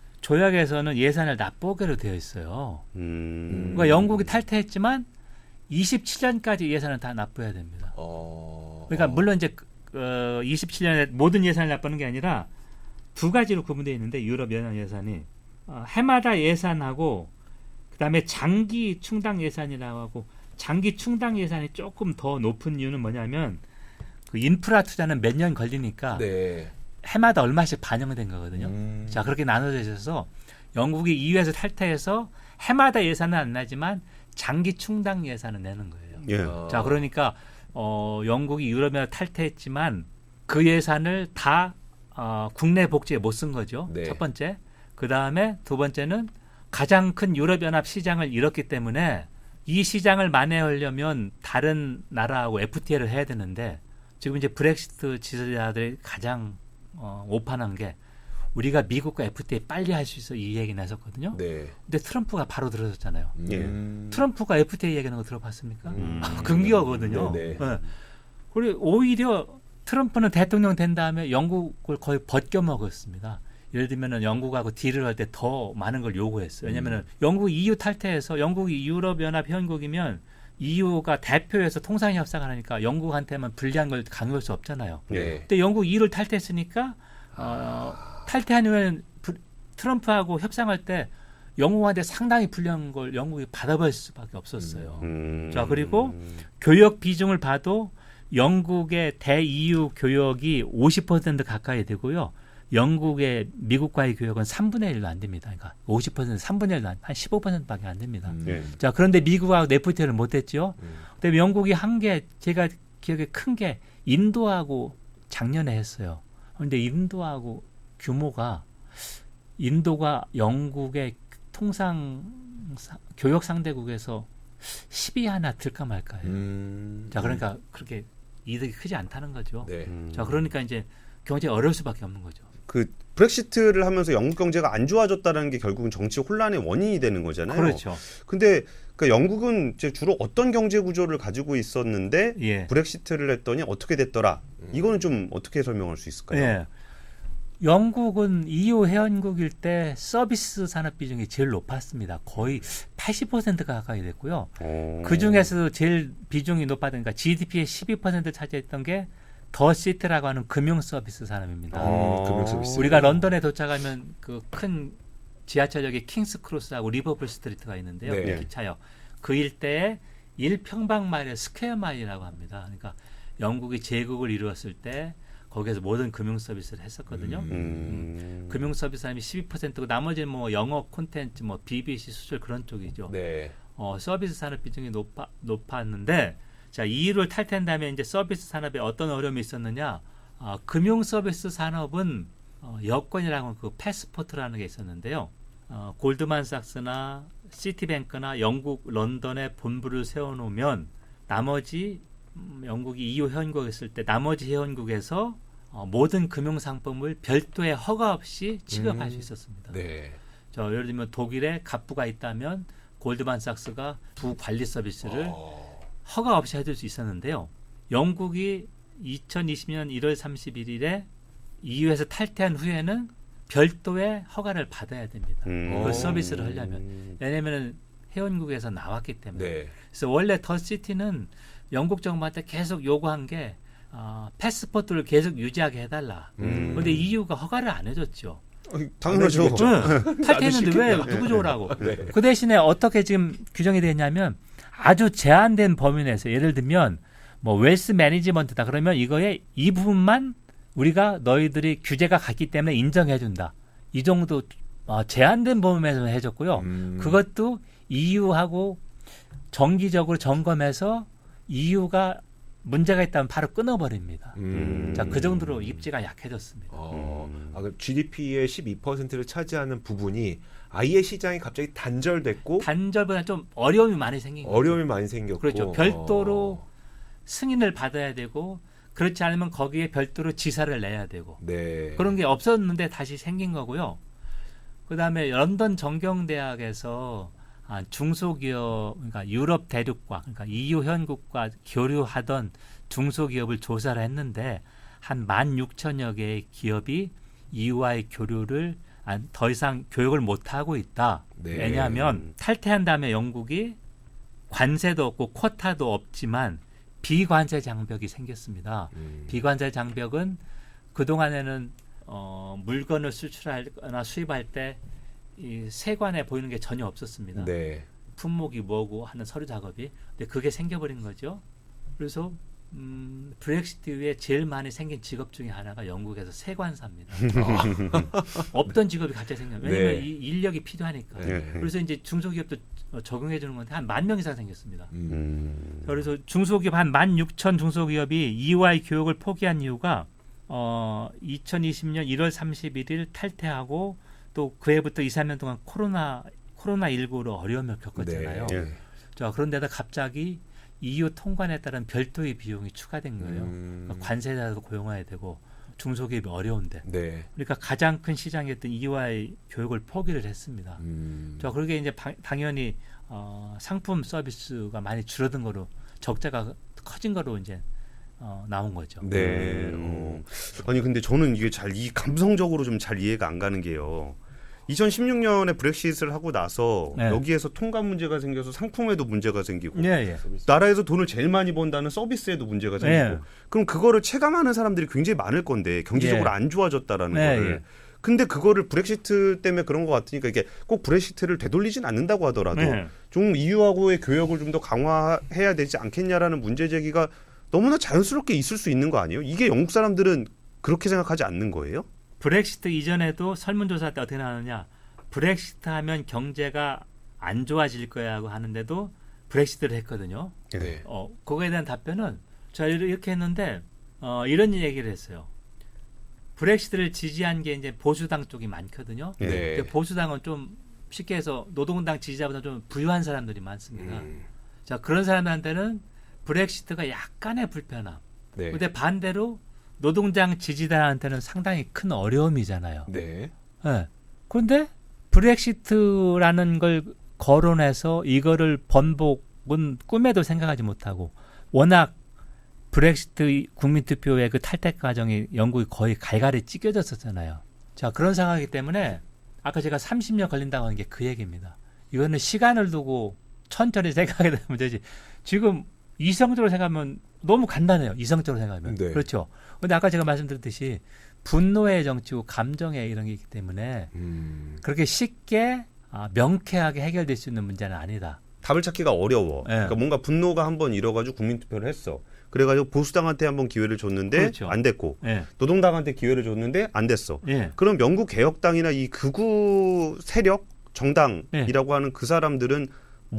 조약에서는 예산을 납부하기로 되어 있어요. 음. 그러니까 영국이 탈퇴했지만 이십칠 년까지 예산을 다 납부해야 됩니다. 어. 그러니까 물론 이제 어, 이십칠 년에 모든 예산을 납부하는 게 아니라 두 가지로 구분되어 있는데 유럽 연합 예산이 어, 해마다 예산하고 그다음에 장기 충당 예산이라고 하고 장기 충당 예산이 조금 더 높은 이유는 뭐냐면 그 인프라 투자는 몇 년 걸리니까 네. 해마다 얼마씩 반영된 거거든요. 음. 자, 그렇게 나눠져 있어서 영국이 이유에서 탈퇴해서 해마다 예산은 안 나지만 장기 충당 예산은 내는 거예요. 예. 아. 자, 그러니까 어, 영국이 유럽연합 탈퇴했지만 그 예산을 다 어, 국내 복지에 못 쓴 거죠. 네. 첫 번째. 그 다음에 두 번째는 가장 큰 유럽연합 시장을 잃었기 때문에 이 시장을 만회하려면 다른 나라하고 에프티에이를 해야 되는데 지금 이제 브렉시트 지지자들이 가장 어, 오판한 게 우리가 미국과 에프티에이 빨리 할 수 있어 이 얘기는 했었거든요. 네. 근데 트럼프가 바로 들어섰잖아요. 음. 트럼프가 에프티에이 얘기하는 거 들어봤습니까? 음. 금기어거든요. 네, 네. 네. 그리고 오히려 트럼프는 대통령 된 다음에 영국을 거의 벗겨먹었습니다. 예를 들면 영국하고 딜을 할 때 더 많은 걸 요구했어요. 왜냐하면 음. 영국 이유 탈퇴해서 영국이 유럽연합 회원국이면 이유가 대표에서 통상협상을 하니까 영국한테만 불리한 걸 강요할 수 없잖아요. 네. 근데 영국 이유를 탈퇴했으니까 어, 탈퇴하면 트럼프하고 협상할 때 영국한테 상당히 불리한 걸 영국이 받아볼 수밖에 없었어요. 음. 자, 그리고 교역 비중을 봐도 영국의 대이유 교역이 오십 퍼센트 가까이 되고요. 영국의 미국과의 교역은 삼분의 일도 안 됩니다. 그러니까 오십 퍼센트, 삼분의 일도 안, 한 십오 퍼센트밖에 안 됩니다. 음. 예. 자, 그런데 미국하고 에프티에이를 못했죠. 음. 근데 영국이 한 게 제가 기억에 큰 게 인도하고 작년에 했어요. 그런데 인도하고 규모가 인도가 영국의 통상 사, 교역 상대국에서 십위 하나 들까 말까요. 음. 자, 그러니까 그렇게 이득이 크지 않다는 거죠. 네. 음. 자, 그러니까 이제 경제가 어려울 수밖에 없는 거죠. 그 브렉시트를 하면서 영국 경제가 안 좋아졌다는 게 결국은 정치 혼란의 원인이 되는 거잖아요. 그렇죠. 근데 그러니까 영국은 이제 주로 어떤 경제 구조를 가지고 있었는데 예. 브렉시트를 했더니 어떻게 됐더라. 이거는 좀 어떻게 설명할 수 있을까요? 예. 영국은 이유 회원국일 때 서비스 산업 비중이 제일 높았습니다. 거의 팔십 퍼센트 가까이 됐고요. 오. 그 중에서도 제일 비중이 높았으니까 지디피의 십이 퍼센트 차지했던 게 더 시티라고 하는 금융 서비스 산업입니다. 아. 금융 서비스. 우리가 런던에 도착하면 그 큰 지하철역에 킹스 크로스하고 리버풀 스트리트가 있는데요. 네. 기차역. 그 일대에 일 평방마일을 스퀘어 마일이라고 합니다. 그러니까 영국이 제국을 이루었을 때 거기에서 모든 금융 서비스를 했었거든요. 음. 금융 서비스 산업이 십이 퍼센트고 나머지는 뭐 영어 콘텐츠, 뭐 비비씨 수출 그런 쪽이죠. 네. 어, 서비스 산업 비중이 높아, 높았는데 자, 이유를 탈퇴한 다음에 이제 서비스 산업에 어떤 어려움이 있었느냐? 어, 금융 서비스 산업은 어, 여권이라고 하는 그 패스포트라는 게 있었는데요. 어, 골드만삭스나 시티뱅크나 영국 런던에 본부를 세워놓으면 나머지 음, 영국이 이유 회원국에 있을 때 나머지 회원국에서 어, 모든 금융 상품을 별도의 허가 없이 취급할 음. 수 있었습니다. 네. 저 예를 들면 독일에 갑부가 있다면 골드만삭스가 부 관리 서비스를 어. 허가 없이 해줄 수 있었는데요. 영국이 이천이십 년 일월 삼십일일에 이유에서 탈퇴한 후에는 별도의 허가를 받아야 됩니다. 음. 그 서비스를 하려면. 왜냐하면 회원국에서 나왔기 때문에. 네. 그래서 원래 더 시티는 영국 정부한테 계속 요구한 게 어, 패스포트를 계속 유지하게 해달라. 음. 그런데 이유가 허가를 안 해줬죠. 어, 당연하죠. 응, 탈퇴했는데 왜 누구 줘라고. 네. 그 대신에 어떻게 지금 규정이 되어 있냐면 아주 제한된 범위 내에서 예를 들면 뭐 웰스 매니지먼트다 그러면 이거에 이 부분만 우리가 너희들이 규제가 갔기 때문에 인정해 준다. 이 정도 어, 제한된 범위 내에서 해줬고요. 음. 그것도 이유하고 정기적으로 점검해서 이유가 문제가 있다면 바로 끊어버립니다. 음. 자, 그 정도로 입지가 약해졌습니다. 어, 음. 아, 그 지디피의 십이 퍼센트를 차지하는 부분이 아예 시장이 갑자기 단절됐고 단절보다 좀 어려움이 많이 생긴 거죠. 어려움이 많이 생겼고 그렇죠. 별도로 어. 승인을 받아야 되고 그렇지 않으면 거기에 별도로 지사를 내야 되고 네. 그런 게 없었는데 다시 생긴 거고요. 그다음에 런던 정경대학에서 아, 중소기업 그러니까 유럽 대륙과 그러니까 이유 회원국과 교류하던 중소기업을 조사를 했는데 한 만 육천여 개의 기업이 이유와의 교류를 더 이상 교육을 못 하고 있다. 네. 왜냐하면 탈퇴한 다음에 영국이 관세도 없고 쿼타도 없지만 비관세 장벽이 생겼습니다. 음. 비관세 장벽은 그동안에는 어, 물건을 수출하거나 수입할 때 이 세관에 보이는 게 전혀 없었습니다. 네. 품목이 뭐고 하는 서류 작업이. 근데 그게 생겨버린 거죠. 그래서 음, 브렉시트 이후에 제일 많이 생긴 직업 중에 하나가 영국에서 세관사입니다. 없던 직업이 갑자기 생겨요. 왜냐하면 네. 이 인력이 필요하니까. 네. 그래서 이제 중소기업도 적용해 주는 건데 한 만 명 이상 생겼습니다. 음. 음. 그래서 중소기업 한 만 육천 중소기업이 이유아이 교육을 포기한 이유가 어, 이천이십 년 일월 삼십일일 탈퇴하고 또 그해부터 이, 삼 년 동안 코로나 코로나십구로 어려움을 겪었잖아요. 네. 예. 자, 그런데다 갑자기 이유 통관에 따른 별도의 비용이 추가된 거예요. 음. 그러니까 관세자도 고용해야 되고 중소기업이 어려운데. 네. 그러니까 가장 큰 시장이었던 이유아이 교육을 포기를 했습니다. 음. 자, 그러게 이제 바, 당연히 어, 상품 서비스가 많이 줄어든 거로 적자가 커진 거로 이제 어, 나온 거죠. 네. 음. 아니 근데 저는 이게 잘 이 감성적으로 좀 잘 이해가 안 가는 게요. 이천십육 년에 브렉시트를 하고 나서 네. 여기에서 통관 문제가 생겨서 상품에도 문제가 생기고 예, 예. 나라에서 돈을 제일 많이 번다는 서비스에도 문제가 생기고 예. 그럼 그거를 체감하는 사람들이 굉장히 많을 건데 경제적으로 예. 안 좋아졌다라는 예, 거를 예. 근데 그거를 브렉시트 때문에 그런 것 같으니까 이게 꼭 브렉시트를 되돌리진 않는다고 하더라도 네. 좀 이유하고의 교역을 좀 더 강화해야 되지 않겠냐라는 문제 제기가 너무나 자연스럽게 있을 수 있는 거 아니에요? 이게 영국 사람들은 그렇게 생각하지 않는 거예요? 브렉시트 이전에도 설문조사 때 어떻게 나왔느냐. 브렉시트 하면 경제가 안 좋아질 거야 하고 하는데도 브렉시트를 했거든요. 네. 어, 그거에 대한 답변은 자 이렇게 했는데 어, 이런 얘기를 했어요. 브렉시트를 지지한 게 이제 보수당 쪽이 많거든요. 네. 근데 보수당은 좀 쉽게 해서 노동당 지지자보다 좀 부유한 사람들이 많습니다. 음. 자 그런 사람들한테는 브렉시트가 약간의 불편함, 네. 근데 반대로 노동장 지지자한테는 상당히 큰 어려움이잖아요. 네. 네. 그런데 브렉시트라는 걸 거론해서 이거를 번복은 꿈에도 생각하지 못하고 워낙 브렉시트 국민투표의 그 탈퇴 과정이 영국이 거의 갈갈이 찢겨졌었잖아요. 자, 그런 상황이기 때문에 아까 제가 삼십 년 걸린다고 하는 게 그 얘기입니다. 이거는 시간을 두고 천천히 생각하게 되는 문제지. 지금 이성적으로 생각하면 너무 간단해요. 이성적으로 생각하면. 네. 그렇죠. 근데 아까 제가 말씀드렸듯이 분노의 정치고 감정의 이런 게 있기 때문에 음. 그렇게 쉽게 아, 명쾌하게 해결될 수 있는 문제는 아니다. 답을 찾기가 어려워. 네. 그러니까 뭔가 분노가 한번 일어가지고 국민투표를 했어. 그래가지고 보수당한테 한번 기회를 줬는데 그렇죠. 안 됐고 예. 노동당한테 기회를 줬는데 안 됐어. 예. 그럼 영국 개혁당이나 이 극우 세력 정당이라고 예. 하는 그 사람들은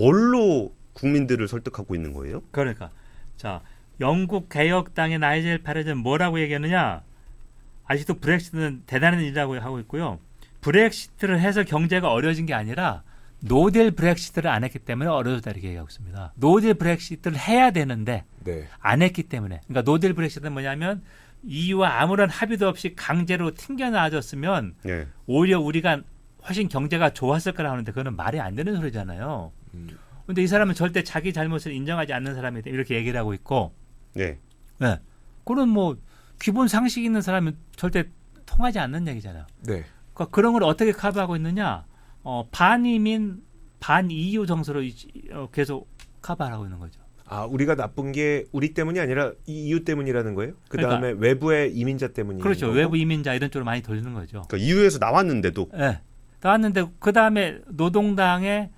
뭘로 국민들을 설득하고 있는 거예요? 그러니까 자 영국 개혁당의 나이젤 파레즈는 뭐라고 얘기하느냐? 아직도 브렉시트는 대단한 일이라고 하고 있고요. 브렉시트를 해서 경제가 어려워진 게 아니라 노딜 브렉시트를 안 했기 때문에 어려워졌다 이렇게 얘기하고 있습니다. 노딜 브렉시트를 해야 되는데 네. 안 했기 때문에. 그러니까 노딜 브렉시트는 뭐냐면 이유와 아무런 합의도 없이 강제로 튕겨나와줬으면 네. 오히려 우리가 훨씬 경제가 좋았을 거라 하는데 그거는 말이 안 되는 소리잖아요. 음. 근데 이 사람은 절대 자기 잘못을 인정하지 않는 사람이기 때문에 이렇게 얘기를 하고 있고 네. 네. 그건 뭐 기본 상식 있는 사람은 절대 통하지 않는 얘기잖아요. 네. 그러니까 그런 걸 어떻게 커버하고 있느냐? 어, 반이민, 반이유 정서로 이- 어, 계속 커버하고 있는 거죠. 아, 우리가 나쁜 게 우리 때문이 아니라 이 이유 때문이라는 거예요? 그 다음에 그러니까- 외부의 이민자 때문이. 그렇죠. 외부 이민자 이런 쪽으로 많이 돌리는 거죠. 그러니까 이유에서 나왔는데도 네. 나왔는데 그 다음에 노동당의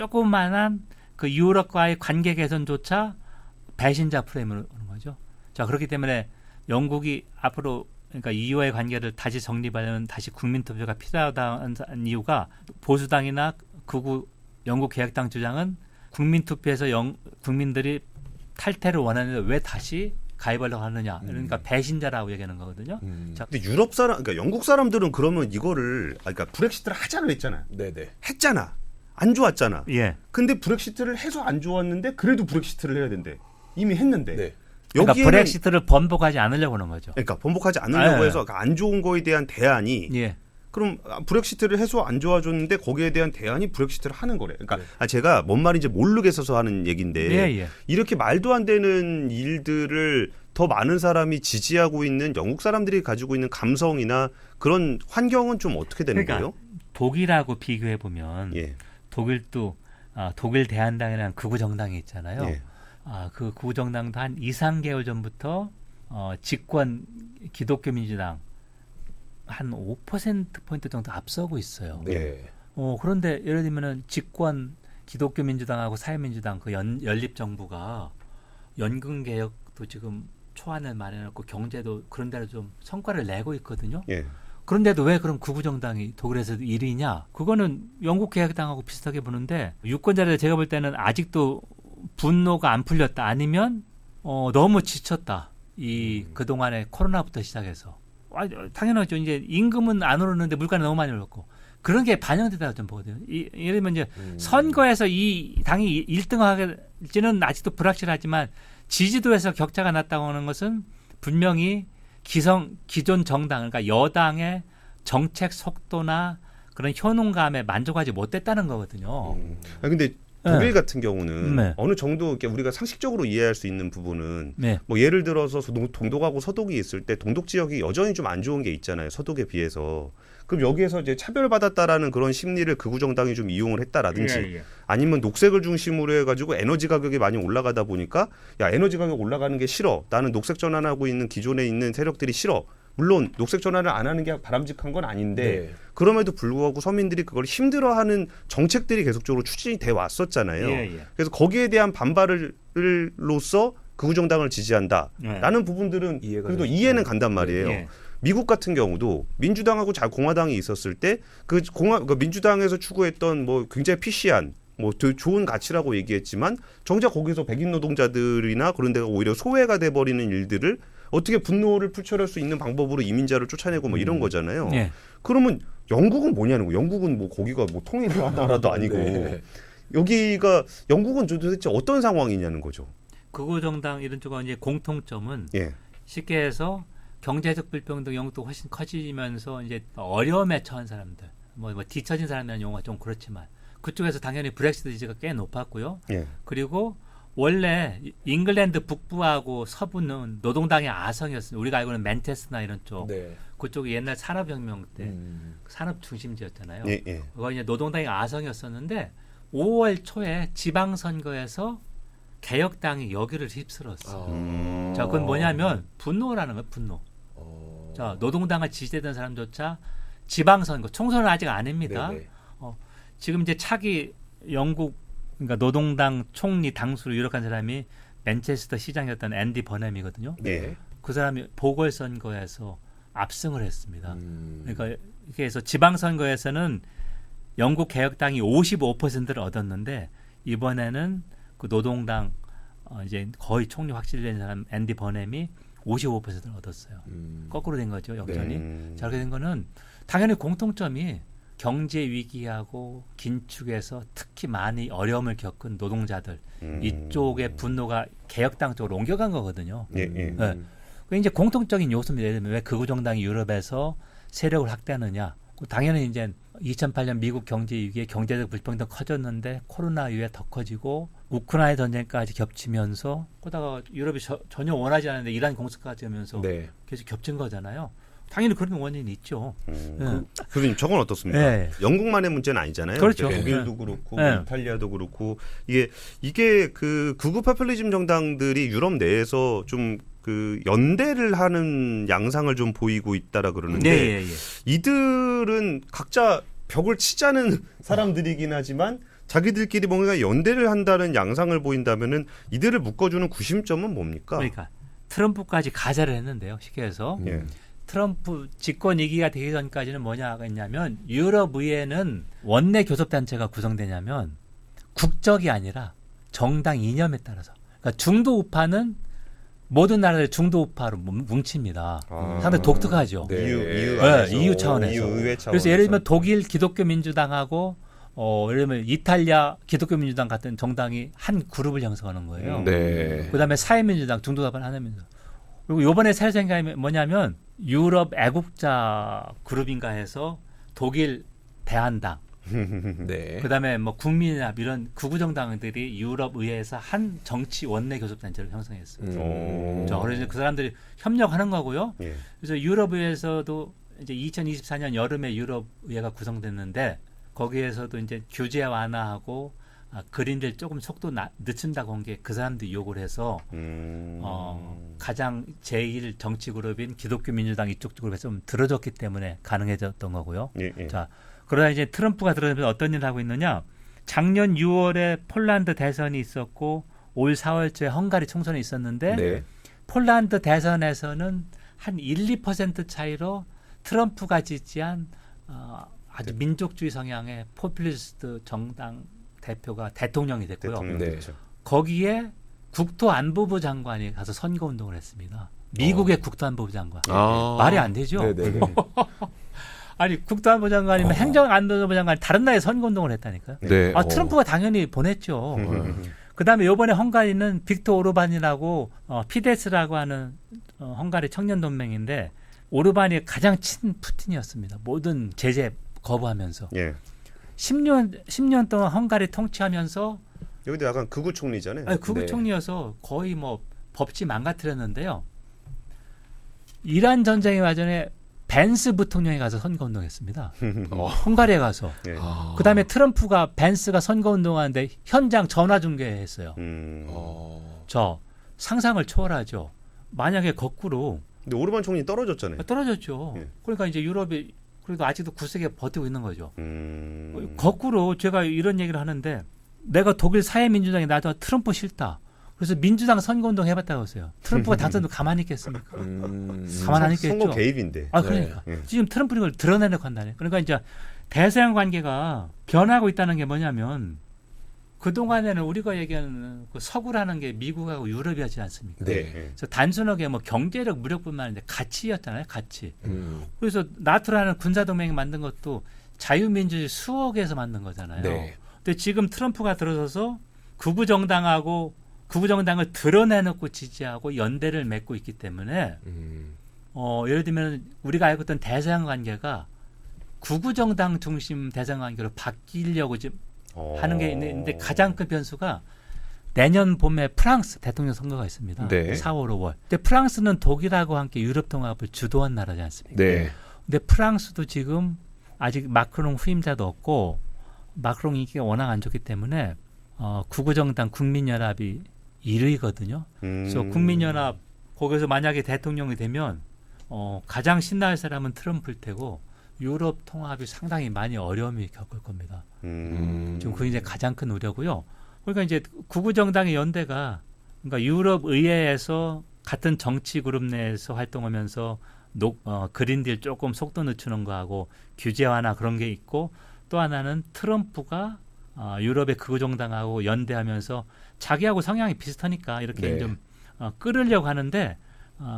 조그만한 그 유럽과의 관계 개선조차 배신자 프레임으로 오는 거죠. 자, 그렇기 때문에 영국이 앞으로 그러니까 이유와의 관계를 다시 정립하려면 다시 국민투표가 필요하다는 이유가 보수당이나 극우 영국 개혁당 주장은 국민투표에서 영, 국민들이 탈퇴를 원하는데 왜 다시 가입하려고 하느냐. 그러니까 배신자라고 얘기하는 거거든요. 음. 자, 근데 유럽 사람, 그러니까 영국 사람들은 그러면 이거를 아, 그러니까 브렉시트를 하자고 했잖아요. 네네. 했잖아. 안 좋았잖아. 예. 근데 브렉시트를 해서 안 좋았는데 그래도 브렉시트를 해야 된대. 이미 했는데. 네. 그러니까 여기에는- 브렉시트를 번복하지 않으려고 하는 거죠. 그러니까 번복하지 않으려고 예. 해서 안 좋은 거에 대한 대안이 예. 그럼 브렉시트를 해서 안 좋아졌는데 거기에 대한 대안이 브렉시트를 하는 거래. 그러니까 네. 아, 제가 뭔 말인지 모르겠어서 하는 얘기인데 예, 예. 이렇게 말도 안 되는 일들을 더 많은 사람이 지지하고 있는 영국 사람들이 가지고 있는 감성이나 그런 환경은 좀 어떻게 되는 그러니까 거예요? 독일하고 비교해 보면 예. 독일도 아, 독일 대한당이라는 극우 정당이 있잖아요. 예. 아, 그 극우 정당도 한 이, 삼 개월 전부터 어, 집권 기독교 민주당 한 오 퍼센트 포인트 정도 앞서고 있어요. 네. 어, 그런데 예를 들면은 집권 기독교 민주당하고 사회민주당 그 연, 연립 정부가 연금 개혁도 지금 초안을 마련했고 경제도 그런 데로 좀 성과를 내고 있거든요. 예. 그런데도 왜 그럼 극우 정당이 독일에서 일 위냐? 그거는 영국 개혁당하고 비슷하게 보는데 유권자들 제가 볼 때는 아직도 분노가 안 풀렸다. 아니면 어, 너무 지쳤다. 이 음. 그동안에 코로나부터 시작해서. 아, 당연하죠. 이제 임금은 안 오르는데 물가는 너무 많이 올랐고. 그런 게 반영되다고 좀 보거든요. 이, 예를 들면 이제 음. 선거에서 이 당이 일 등 하겠지는 아직도 불확실하지만 지지도에서 격차가 났다고 하는 것은 분명히 기성 기존 정당 그러니까 여당의 정책 속도나 그런 효능감에 만족하지 못했다는 거거든요. 음. 아, 근데 독일 같은 경우는 네. 어느 정도 이렇게 우리가 상식적으로 이해할 수 있는 부분은 네. 뭐 예를 들어서 동- 동독하고 서독이 있을 때 동독 지역이 여전히 좀 안 좋은 게 있잖아요. 서독에 비해서. 그럼 여기에서 이제 차별받았다라는 그런 심리를 극우 정당이 좀 이용을 했다라든지 예, 예. 아니면 녹색을 중심으로 해가지고 에너지 가격이 많이 올라가다 보니까 야 에너지 가격 올라가는 게 싫어. 나는 녹색 전환하고 있는 기존에 있는 세력들이 싫어. 물론 녹색 전환을 안 하는 게 바람직한 건 아닌데 네. 그럼에도 불구하고 서민들이 그걸 힘들어하는 정책들이 계속적으로 추진이 돼 왔었잖아요. 예, 예. 그래서 거기에 대한 반발로서 극우 정당을 지지한다라는 네. 부분들은 이해가 그래도 되죠. 이해는 간단 말이에요. 예. 미국 같은 경우도 민주당하고 자 공화당이 있었을 때 그 공화 그 민주당에서 추구했던 뭐 굉장히 피시한 뭐 더 좋은 가치라고 얘기했지만 정작 거기서 백인 노동자들이나 그런 데가 오히려 소외가 돼 버리는 일들을 어떻게 분노를 풀철할 수 있는 방법으로 이민자를 쫓아내고 뭐 이런 거잖아요. 예. 그러면 영국은 뭐냐는 거. 영국은 뭐 거기가 뭐 통일을 한 나라도 아니고 네. 여기가 영국은 도대체 어떤 상황이냐는 거죠. 극우 정당 이런 쪽은 이제 공통점은 예. 쉽게 해서 경제적 불평등 영역도 훨씬 커지면서 이제 어려움에 처한 사람들, 뭐, 뭐 뒤처진 사람이라는 용어가 좀 그렇지만 그쪽에서 당연히 브렉시트 지지가 꽤 높았고요. 예. 그리고 원래 잉글랜드 북부하고 서부는 노동당의 아성이었어요. 우리가 알고 있는 맨체스터나 이런 쪽. 네. 그쪽이 옛날 산업혁명 때 음. 산업 중심지였잖아요. 예, 예. 그거 이제 노동당의 아성이었었는데 오월 초에 지방선거에서 개혁당이 여기를 휩쓸었어. 아. 음. 자, 그건 뭐냐면 분노라는 거예요. 분노. 어. 자, 노동당을 지지했던 사람조차 지방선거, 총선은 아직 아닙니다. 네네. 어, 지금 이제 차기 영국 그러니까 노동당 총리 당수로 유력한 사람이 맨체스터 시장이었던 앤디 버넴이거든요. 네. 그 사람이 보궐선거에서 압승을 했습니다. 음. 그러니까 이렇게 해서 지방선거에서는 영국 개혁당이 오십오 퍼센트를 얻었는데 이번에는 그 노동당 어, 이제 거의 총리 확실된 사람 앤디 버넴이 오십오 퍼센트를 얻었어요. 음. 거꾸로 된 거죠, 역전이. 음. 자, 그렇게 된 거는 당연히 공통점이 경제 위기하고 긴축에서 특히 많이 어려움을 겪은 노동자들 음. 이쪽의 분노가 개혁당 쪽으로 옮겨간 거거든요. 예, 예. 음. 네. 그 이제 공통적인 요소입니다. 예를 들면 왜 극우정당이 유럽에서 세력을 확대하느냐? 당연히 이제 이천팔 년 미국 경제 위기에 경제적 불평등 커졌는데 코로나 이후에 더 커지고 우크라이나 전쟁까지 겹치면서 그러다가 유럽이 저, 전혀 원하지 않는데 이란 공습까지 하면서 네. 계속 겹친 거잖아요. 당연히 그런 원인이 있죠. 음. 네. 교수님 저건 어떻습니까? 네. 영국만의 문제는 아니잖아요. 그렇죠. 이제 독일도 네. 그렇고 네. 이탈리아도 그렇고 이게 이게 그 극우 파퓰리즘 정당들이 유럽 내에서 좀 그 연대를 하는 양상을 좀 보이고 있다라 그러는데 네, 예, 예. 이들은 각자 벽을 치자는 사람들이긴 하지만 자기들끼리 뭔가 연대를 한다는 양상을 보인다면은 이들을 묶어주는 구심점은 뭡니까? 그러니까 트럼프까지 가세를 했는데요. 쉽게 해서 음. 예. 트럼프 집권 위기가 되기 전까지는 뭐냐가 있냐면 유럽 의회는 원내 교섭단체가 구성되냐면 국적이 아니라 정당 이념에 따라서 그러니까 중도 우파는 모든 나라들 중도 우파로 뭉칩니다. 아. 상당히 독특하죠. 네. 이유, 이유, 네, 안에서. 이유 차원에서. 이유 의회 차원에서. 그래서 예를 들면 독일 기독교 민주당하고 어, 예를 들면 이탈리아 기독교 민주당 같은 정당이 한 그룹을 형성하는 거예요. 음. 네. 그다음에 사회민주당 중도답안 하나민주당. 그리고 이번에 새로 생각이 뭐냐면 유럽 애국자 그룹인가 해서 독일 대한당, 네. 그다음에 뭐 국민연합 이런 극우 정당들이 유럽 의회에서 한 정치 원내 교섭 단체를 형성했어요. 음. 자, 그래서 그 사람들이 협력하는 거고요. 예. 그래서 유럽 의회에서도 이제 이천이십사 년 여름에 유럽 의회가 구성됐는데 거기에서도 이제 규제 완화하고 아, 그린들 조금 속도 나, 늦춘다고 한 게 그 사람들이 요구를 해서 음. 어, 가장 제일 정치 그룹인 기독교 민주당 이쪽 그룹에서 좀 들어줬기 때문에 가능해졌던 거고요. 예, 예. 자, 그러다 이제 트럼프가 들어오면서 어떤 일을 하고 있느냐? 작년 유월에 폴란드 대선이 있었고 올 사월 초에 헝가리 총선이 있었는데 네. 폴란드 대선에서는 한 일, 이 퍼센트 차이로 트럼프가 지지한 어, 아주 민족주의 성향의 포퓰리스트 정당 대표가 대통령이 됐고요. 대통령 네. 됐죠. 거기에 국토안보부 장관이 가서 선거운동을 했습니다. 미국의 어. 국토안보부 장관. 아. 말이 안 되죠? 네네. 아니 국토안보 장관이면 어. 행정안보부 장관이 다른 나라에 선거운동을 했다니까요. 네. 아 어. 트럼프가 당연히 보냈죠. 음. 그다음에 이번에 헝가리는 빅토 오르반이라고 어, 피데스라고 하는 어, 헝가리 청년 동맹인데 오르반이 가장 친 푸틴이었습니다. 모든 제재 거부하면서 예. 십 년 십 년 동안 헝가리 통치하면서 여기도 약간 극우 총리잖아요. 아니, 극우 네. 총리여서 거의 뭐 법치 망가뜨렸는데요. 이란 전쟁의 와전에 벤스 부통령이 가서 선거운동했습니다. 어. 헝가리에 가서. 예. 아. 그다음에 트럼프가 벤스가 선거운동하는데 현장 전화 중계했어요. 음. 어. 저 상상을 초월하죠. 만약에 거꾸로 근데 오르반 총리 떨어졌잖아요. 떨어졌죠. 예. 그러니까 이제 유럽이 그래도 아직도 구세게 버티고 있는 거죠. 음. 거꾸로 제가 이런 얘기를 하는데 내가 독일 사회민주당에 나도 트럼프 싫다. 그래서 민주당 선거운동 해봤다고 하세요. 트럼프가 당선도 가만히 있겠습니까? 음. 가만 안 선- 있겠죠. 선거 개입인데. 아 네. 그러니까 예. 지금 트럼프는 이걸 드러내려고 한다네. 그러니까 이제 대서양 관계가 변하고 있다는 게 뭐냐면 그 동안에는 우리가 얘기하는 그 서구라는 게 미국하고 유럽이었지 않습니까? 네. 예. 그래서 단순하게 뭐 경제력 무력뿐만 아니라 가치였잖아요, 가치. 음. 그래서 나토라는 군사 동맹이 만든 것도 자유민주주의 수억에서 만든 거잖아요. 네. 근데 지금 트럼프가 들어서서 극우 정당하고 극우정당을 드러내놓고 지지하고 연대를 맺고 있기 때문에 음. 어, 예를 들면 우리가 알고 있던 대서양 관계가 극우정당 중심 대서양 관계로 바뀌려고 지금 어. 하는 게 있는데 가장 큰 변수가 내년 봄에 프랑스 대통령 선거가 있습니다. 네. 사월, 오월. 근데 프랑스는 독일하고 함께 유럽 통합을 주도한 나라지 않습니까? 네. 근데 프랑스도 지금 아직 마크롱 후임자도 없고 마크롱 인기가 워낙 안 좋기 때문에 어, 극우정당 국민연합이 일 위거든요. 음. 그래서 국민연합 거기서 만약에 대통령이 되면 어, 가장 신나할 사람은 트럼프일 테고 유럽 통합이 상당히 많이 어려움이 겪을 겁니다. 음. 지금 그게 이제 가장 큰 우려고요. 그러니까 이제 극우정당의 연대가 그러니까 유럽 의회에서 같은 정치 그룹 내에서 활동하면서 녹, 어, 그린딜 조금 속도 늦추는 거하고 규제 완화 그런 게 있고 또 하나는 트럼프가 어, 유럽의 극우정당하고 연대하면서 자기하고 성향이 비슷하니까 이렇게 네. 좀 어, 끌으려고 하는데 어,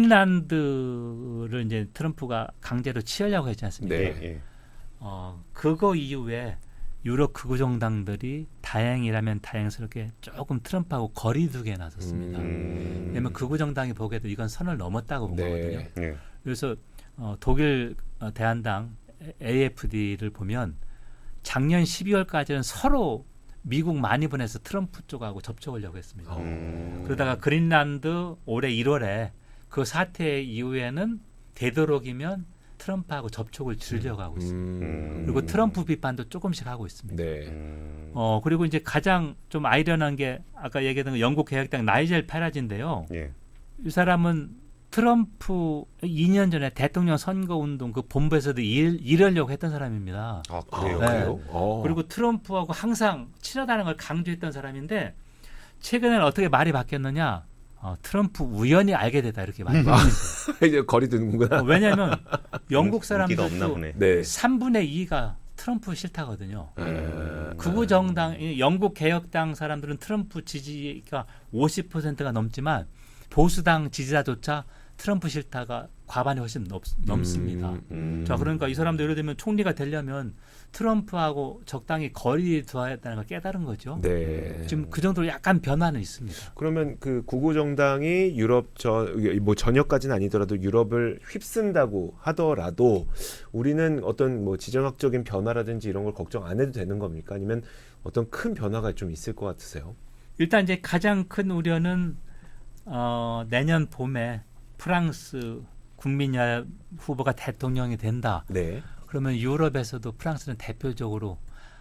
그린란드를 이제 트럼프가 강제로 치우려고 했지 않습니까? 네. 예, 예. 어, 그거 이후에 유럽 극우정당들이 다행이라면 다행스럽게 조금 트럼프하고 거리 두게 나섰습니다. 음. 왜냐하면 극우정당이 보기에도 이건 선을 넘었다고 본 네. 거거든요. 예. 그래서 어, 독일 어, 대한당 에이에프디를 보면 작년 십이월까지는 서로 미국 많이 보내서 트럼프 쪽하고 접촉하려고 했습니다. 음. 그러다가 그린란드 올해 일월에 그 사태 이후에는 되도록이면 트럼프하고 접촉을 줄이려고 하고 있습니다. 음. 그리고 트럼프 비판도 조금씩 하고 있습니다. 네. 음. 어 그리고 이제 가장 좀 아이러니한 게 아까 얘기했던 영국 개혁당 나이젤 파라지인데요. 예. 이 사람은 트럼프 이 년 전에 대통령 선거 운동 그 본부에서도 일, 일하려고 했던 사람입니다. 아 아, 그래요. 네. 그래요? 어. 그리고 트럼프하고 항상 친하다는 걸 강조했던 사람인데 최근에는 어떻게 말이 바뀌었느냐? 어, 트럼프 우연히 알게 되다 이렇게 말이 바뀌었어요. 이제 거리 두는구나. 어, 왜냐하면 영국 인기가 없나 사람들도 보네. 네. 삼분의 이가 트럼프 싫다거든요. 음. 극우정당, 영국 개혁당 사람들은 트럼프 지지가 오십 퍼센트가 넘지만 보수당 지지자조차 트럼프 싫다가 과반이 훨씬 넘, 넘습니다. 음, 음. 자, 그러니까 이 사람들 예를 들면 총리가 되려면 트럼프하고 적당히 거리 두어야 했다는 걸 깨달은 거죠. 네. 지금 그 정도로 약간 변화는 있습니다. 그러면 그 구구 정당이 유럽 저 뭐 전역까지는 아니더라도 유럽을 휩쓴다고 하더라도 우리는 어떤 뭐 지정학적인 변화라든지 이런 걸 걱정 안 해도 되는 겁니까? 아니면 어떤 큰 변화가 좀 있을 것 같으세요? 일단 이제 가장 큰 우려는 어, 내년 봄에 프랑스 국민연합 후보가 대통령이 된다. 네. 그러면 유럽에서도 프랑스는 대표적으로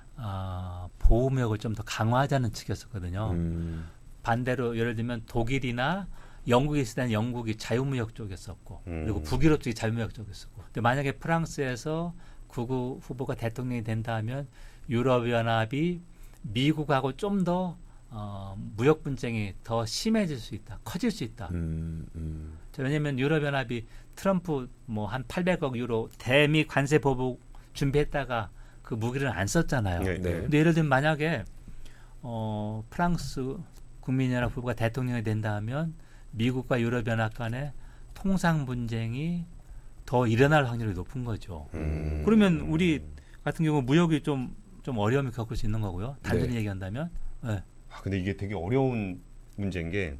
어, 보호무역을 좀 더 강화하자는 측이었었거든요. 음. 반대로 예를 들면 독일이나 영국이 있을 때는 영국이 자유무역 쪽이었었고 음. 그리고 북유럽 쪽이 자유무역 쪽이었었고 근데 만약에 프랑스에서 극우 후보가 대통령이 된다 하면 유럽연합이 미국하고 좀 더 어, 무역 분쟁이 더 심해질 수 있다. 커질 수 있다. 음, 음. 왜냐하면 유럽연합이 트럼프 뭐 한 팔백억 유로 대미 관세 보복 준비했다가 그 무기를 안 썼잖아요. 네, 네. 근데 예를 들면 만약에 어, 프랑스 국민연합 후보가 대통령이 된다 하면 미국과 유럽연합 간의 통상 분쟁이 더 일어날 확률이 높은 거죠. 음. 그러면 우리 같은 경우 무역이 좀, 좀 어려움을 겪을 수 있는 거고요. 단순히 네. 얘기한다면. 네. 아, 근데 이게 되게 어려운 문제인 게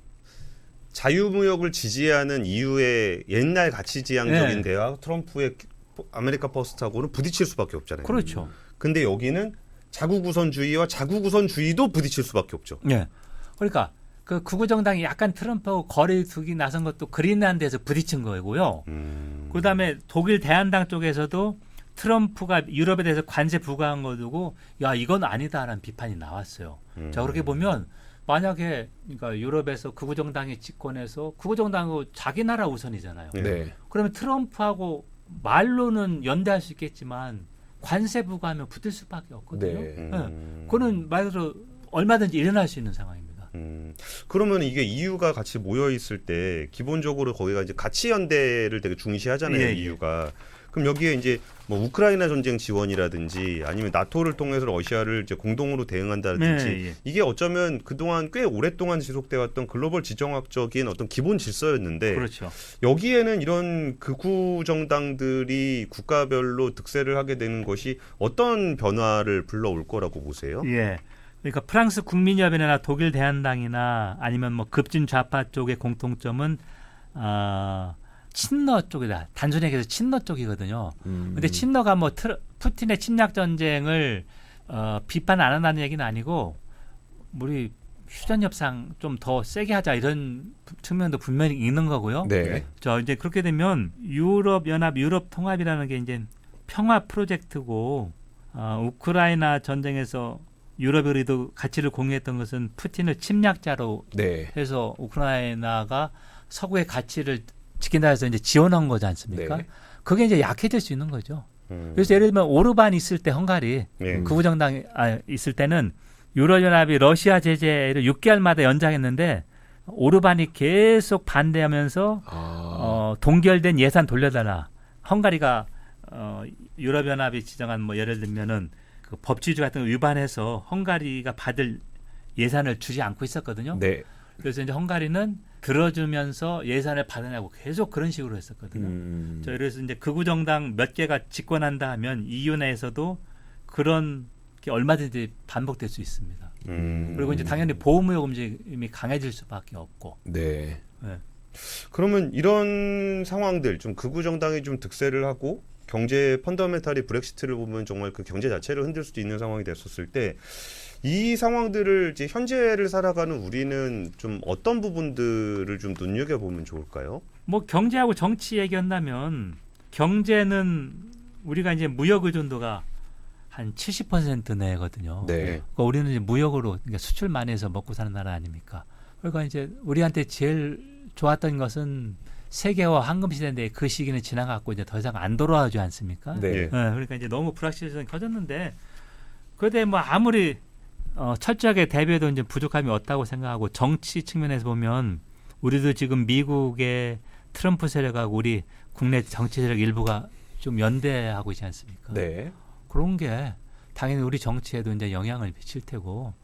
자유무역을 지지하는 이유의 옛날 가치지향적인 네. 대화 트럼프의 아메리카 퍼스트하고는 부딪힐 수밖에 없잖아요. 그렇죠. 근데 여기는 자국우선주의와 자국우선주의도 부딪힐 수밖에 없죠. 네. 그러니까 그 극우정당이 약간 트럼프하고 거리 두기 나선 것도 그린란드에서 부딪힌 거고요. 음. 그다음에 독일 대한당 쪽에서도 트럼프가 유럽에 대해서 관세 부과한 거 두고 야 이건 아니다라는 비판이 나왔어요. 음. 자 그렇게 보면 만약에 그러니까 유럽에서 극우정당이 집권해서 극우정당은 자기 나라 우선이잖아요. 네. 네. 그러면 트럼프하고 말로는 연대할 수 있겠지만 관세 부과하면 붙을 수밖에 없거든요. 네. 음. 그거는 말 그대로 얼마든지 일어날 수 있는 상황입니다. 음. 그러면 이게 이유가 같이 모여 있을 때 기본적으로 거기가 이제 가치 연대를 되게 중시하잖아요. 예, 예. 이유가. 그럼 여기에 이제 뭐 우크라이나 전쟁 지원이라든지 아니면 나토를 통해서 러시아를 이제 공동으로 대응한다든지 네, 예. 이게 어쩌면 그동안 꽤 오랫동안 지속돼 왔던 글로벌 지정학적인 어떤 기본 질서였는데 그렇죠. 여기에는 이런 극우 정당들이 국가별로 득세를 하게 되는 것이 어떤 변화를 불러올 거라고 보세요? 예. 그러니까 프랑스 국민연합이나 독일 대한당이나 아니면 뭐 급진 좌파 쪽의 공통점은 어, 친러 쪽이다. 단순히 얘기해서 친러 쪽이거든요. 음. 근데 친러가 뭐 트러, 푸틴의 침략 전쟁을 어, 비판 안 한다는 얘기는 아니고 우리 휴전 협상 좀 더 세게 하자 이런 측면도 분명히 있는 거고요. 네. 저 이제 그렇게 되면 유럽 연합, 유럽 통합이라는 게 이제 평화 프로젝트고 어, 우크라이나 전쟁에서 유럽이 그래도 가치를 공유했던 것은 푸틴을 침략자로 네. 해서 우크라이나가 서구의 가치를 지킨다 해서 이제 지원한 거지 않습니까? 네. 그게 이제 약해질 수 있는 거죠. 음. 그래서 예를 들면 오르반 있을 때 헝가리 네. 극우정당 아, 있을 때는 유럽연합이 러시아 제재를 육 개월마다 연장했는데 오르반이 계속 반대하면서 아. 어, 동결된 예산 돌려달라. 헝가리가 어, 유럽연합이 지정한 뭐 예를 들면은 그 법치주의 같은 거 위반해서 헝가리가 받을 예산을 주지 않고 있었거든요. 네. 그래서 이제 헝가리는 들어주면서 예산을 받으냐고 계속 그런 식으로 했었거든요. 음. 저 그래서 이제 극우정당 몇 개가 집권한다 하면 이유 내에서도 그런 게 얼마든지 반복될 수 있습니다. 음. 그리고 이제 당연히 보호무역 움직임이 강해질 수밖에 없고. 네. 네. 그러면 이런 상황들 좀 극우 정당이 좀 득세를 하고 경제 펀더멘탈이 브렉시트를 보면 정말 그 경제 자체를 흔들 수도 있는 상황이 됐었을 때 이 상황들을 이제 현재를 살아가는 우리는 좀 어떤 부분들을 좀 눈여겨 보면 좋을까요? 뭐 경제하고 정치 얘기한다면 경제는 우리가 이제 무역 의존도가 한 칠십 퍼센트 내거든요. 네. 그러니까 우리는 이제 무역으로 그러니까 수출 많이 해서 먹고 사는 나라 아닙니까? 그러니까 이제 우리한테 제일 좋았던 것은 세계화 황금 시대인데 그 시기는 지나갔고 이제 더 이상 안 돌아오지 않습니까? 네. 예. 네, 그러니까 이제 너무 불확실성이 커졌는데 그런데 뭐 아무리 어, 철저하게 대비해도 이제 부족함이 없다고 생각하고 정치 측면에서 보면 우리도 지금 미국의 트럼프 세력하고 우리 국내 정치 세력 일부가 좀 연대하고 있지 않습니까? 네. 그런 게 당연히 우리 정치에도 이제 영향을 미칠 테고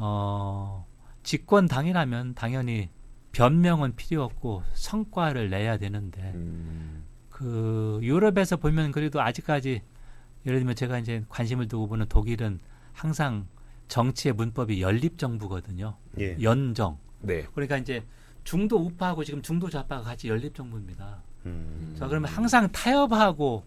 어, 집권 당이라면 당연히 변명은 필요 없고 성과를 내야 되는데 음. 그 유럽에서 보면 그래도 아직까지 예를 들면 제가 이제 관심을 두고 보는 독일은 항상 정치의 문법이 연립 정부거든요. 예. 연정. 네. 그러니까 이제 중도 우파하고 지금 중도 좌파가 같이 연립 정부입니다. 음. 자, 그러면 항상 타협하고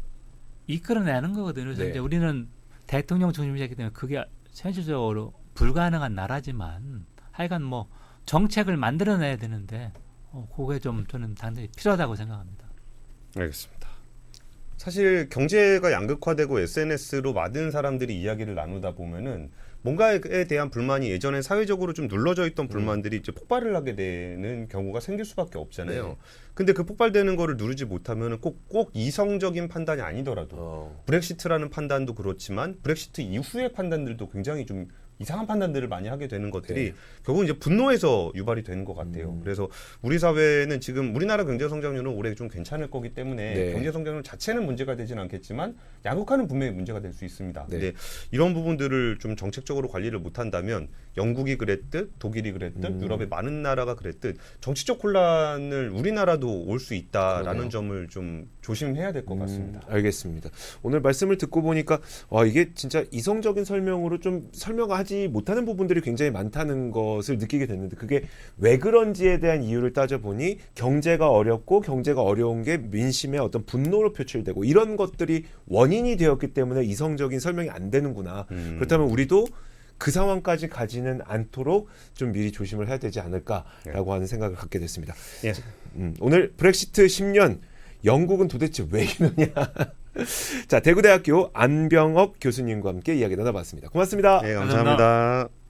이끌어내는 거거든요. 그래서 네. 이제 우리는 대통령 중심이기 때문에 그게 현실적으로 불가능한 나라지만 하여간 뭐 정책을 만들어내야 되는데 어, 그게 좀 저는 당연히 필요하다고 생각합니다. 알겠습니다. 사실 경제가 양극화되고 에스엔에스로 많은 사람들이 이야기를 나누다 보면은 뭔가에 대한 불만이 예전에 사회적으로 좀 눌러져 있던 불만들이 이제 폭발을 하게 되는 경우가 생길 수밖에 없잖아요. 네. 근데 그 폭발되는 거를 누르지 못하면은 꼭, 꼭 이성적인 판단이 아니더라도 어. 브렉시트라는 판단도 그렇지만 브렉시트 이후의 판단들도 굉장히 좀 이상한 판단들을 많이 하게 되는 것들이 네. 결국 이제 분노에서 유발이 되는 것 같아요. 음. 그래서 우리 사회는 지금 우리나라 경제 성장률은 올해 좀 괜찮을 거기 때문에 네. 경제 성장률 자체는 문제가 되지는 않겠지만 양극화는 분명히 문제가 될 수 있습니다. 네. 근데 이런 부분들을 좀 정책적으로 관리를 못한다면 영국이 그랬듯 독일이 그랬듯 음. 유럽의 많은 나라가 그랬듯 정치적 혼란을 우리나라도 올 수 있다라는 그러네요. 점을 좀 조심해야 될 것 같습니다. 음, 알겠습니다. 오늘 말씀을 듣고 보니까 와, 이게 진짜 이성적인 설명으로 좀 설명하지 못하는 부분들이 굉장히 많다는 것을 느끼게 됐는데 그게 왜 그런지에 대한 이유를 따져보니 경제가 어렵고 경제가 어려운 게 민심의 어떤 분노로 표출되고 이런 것들이 원인이 되었기 때문에 이성적인 설명이 안 되는구나. 음. 그렇다면 우리도 그 상황까지 가지는 않도록 좀 미리 조심을 해야 되지 않을까라고 네. 하는 생각을 갖게 됐습니다. 예. 음, 오늘 브렉시트 십 년 영국은 도대체 왜 이러냐. 자, 대구대학교 안병업 교수님과 함께 이야기 나눠봤습니다. 고맙습니다. 네, 감사합니다.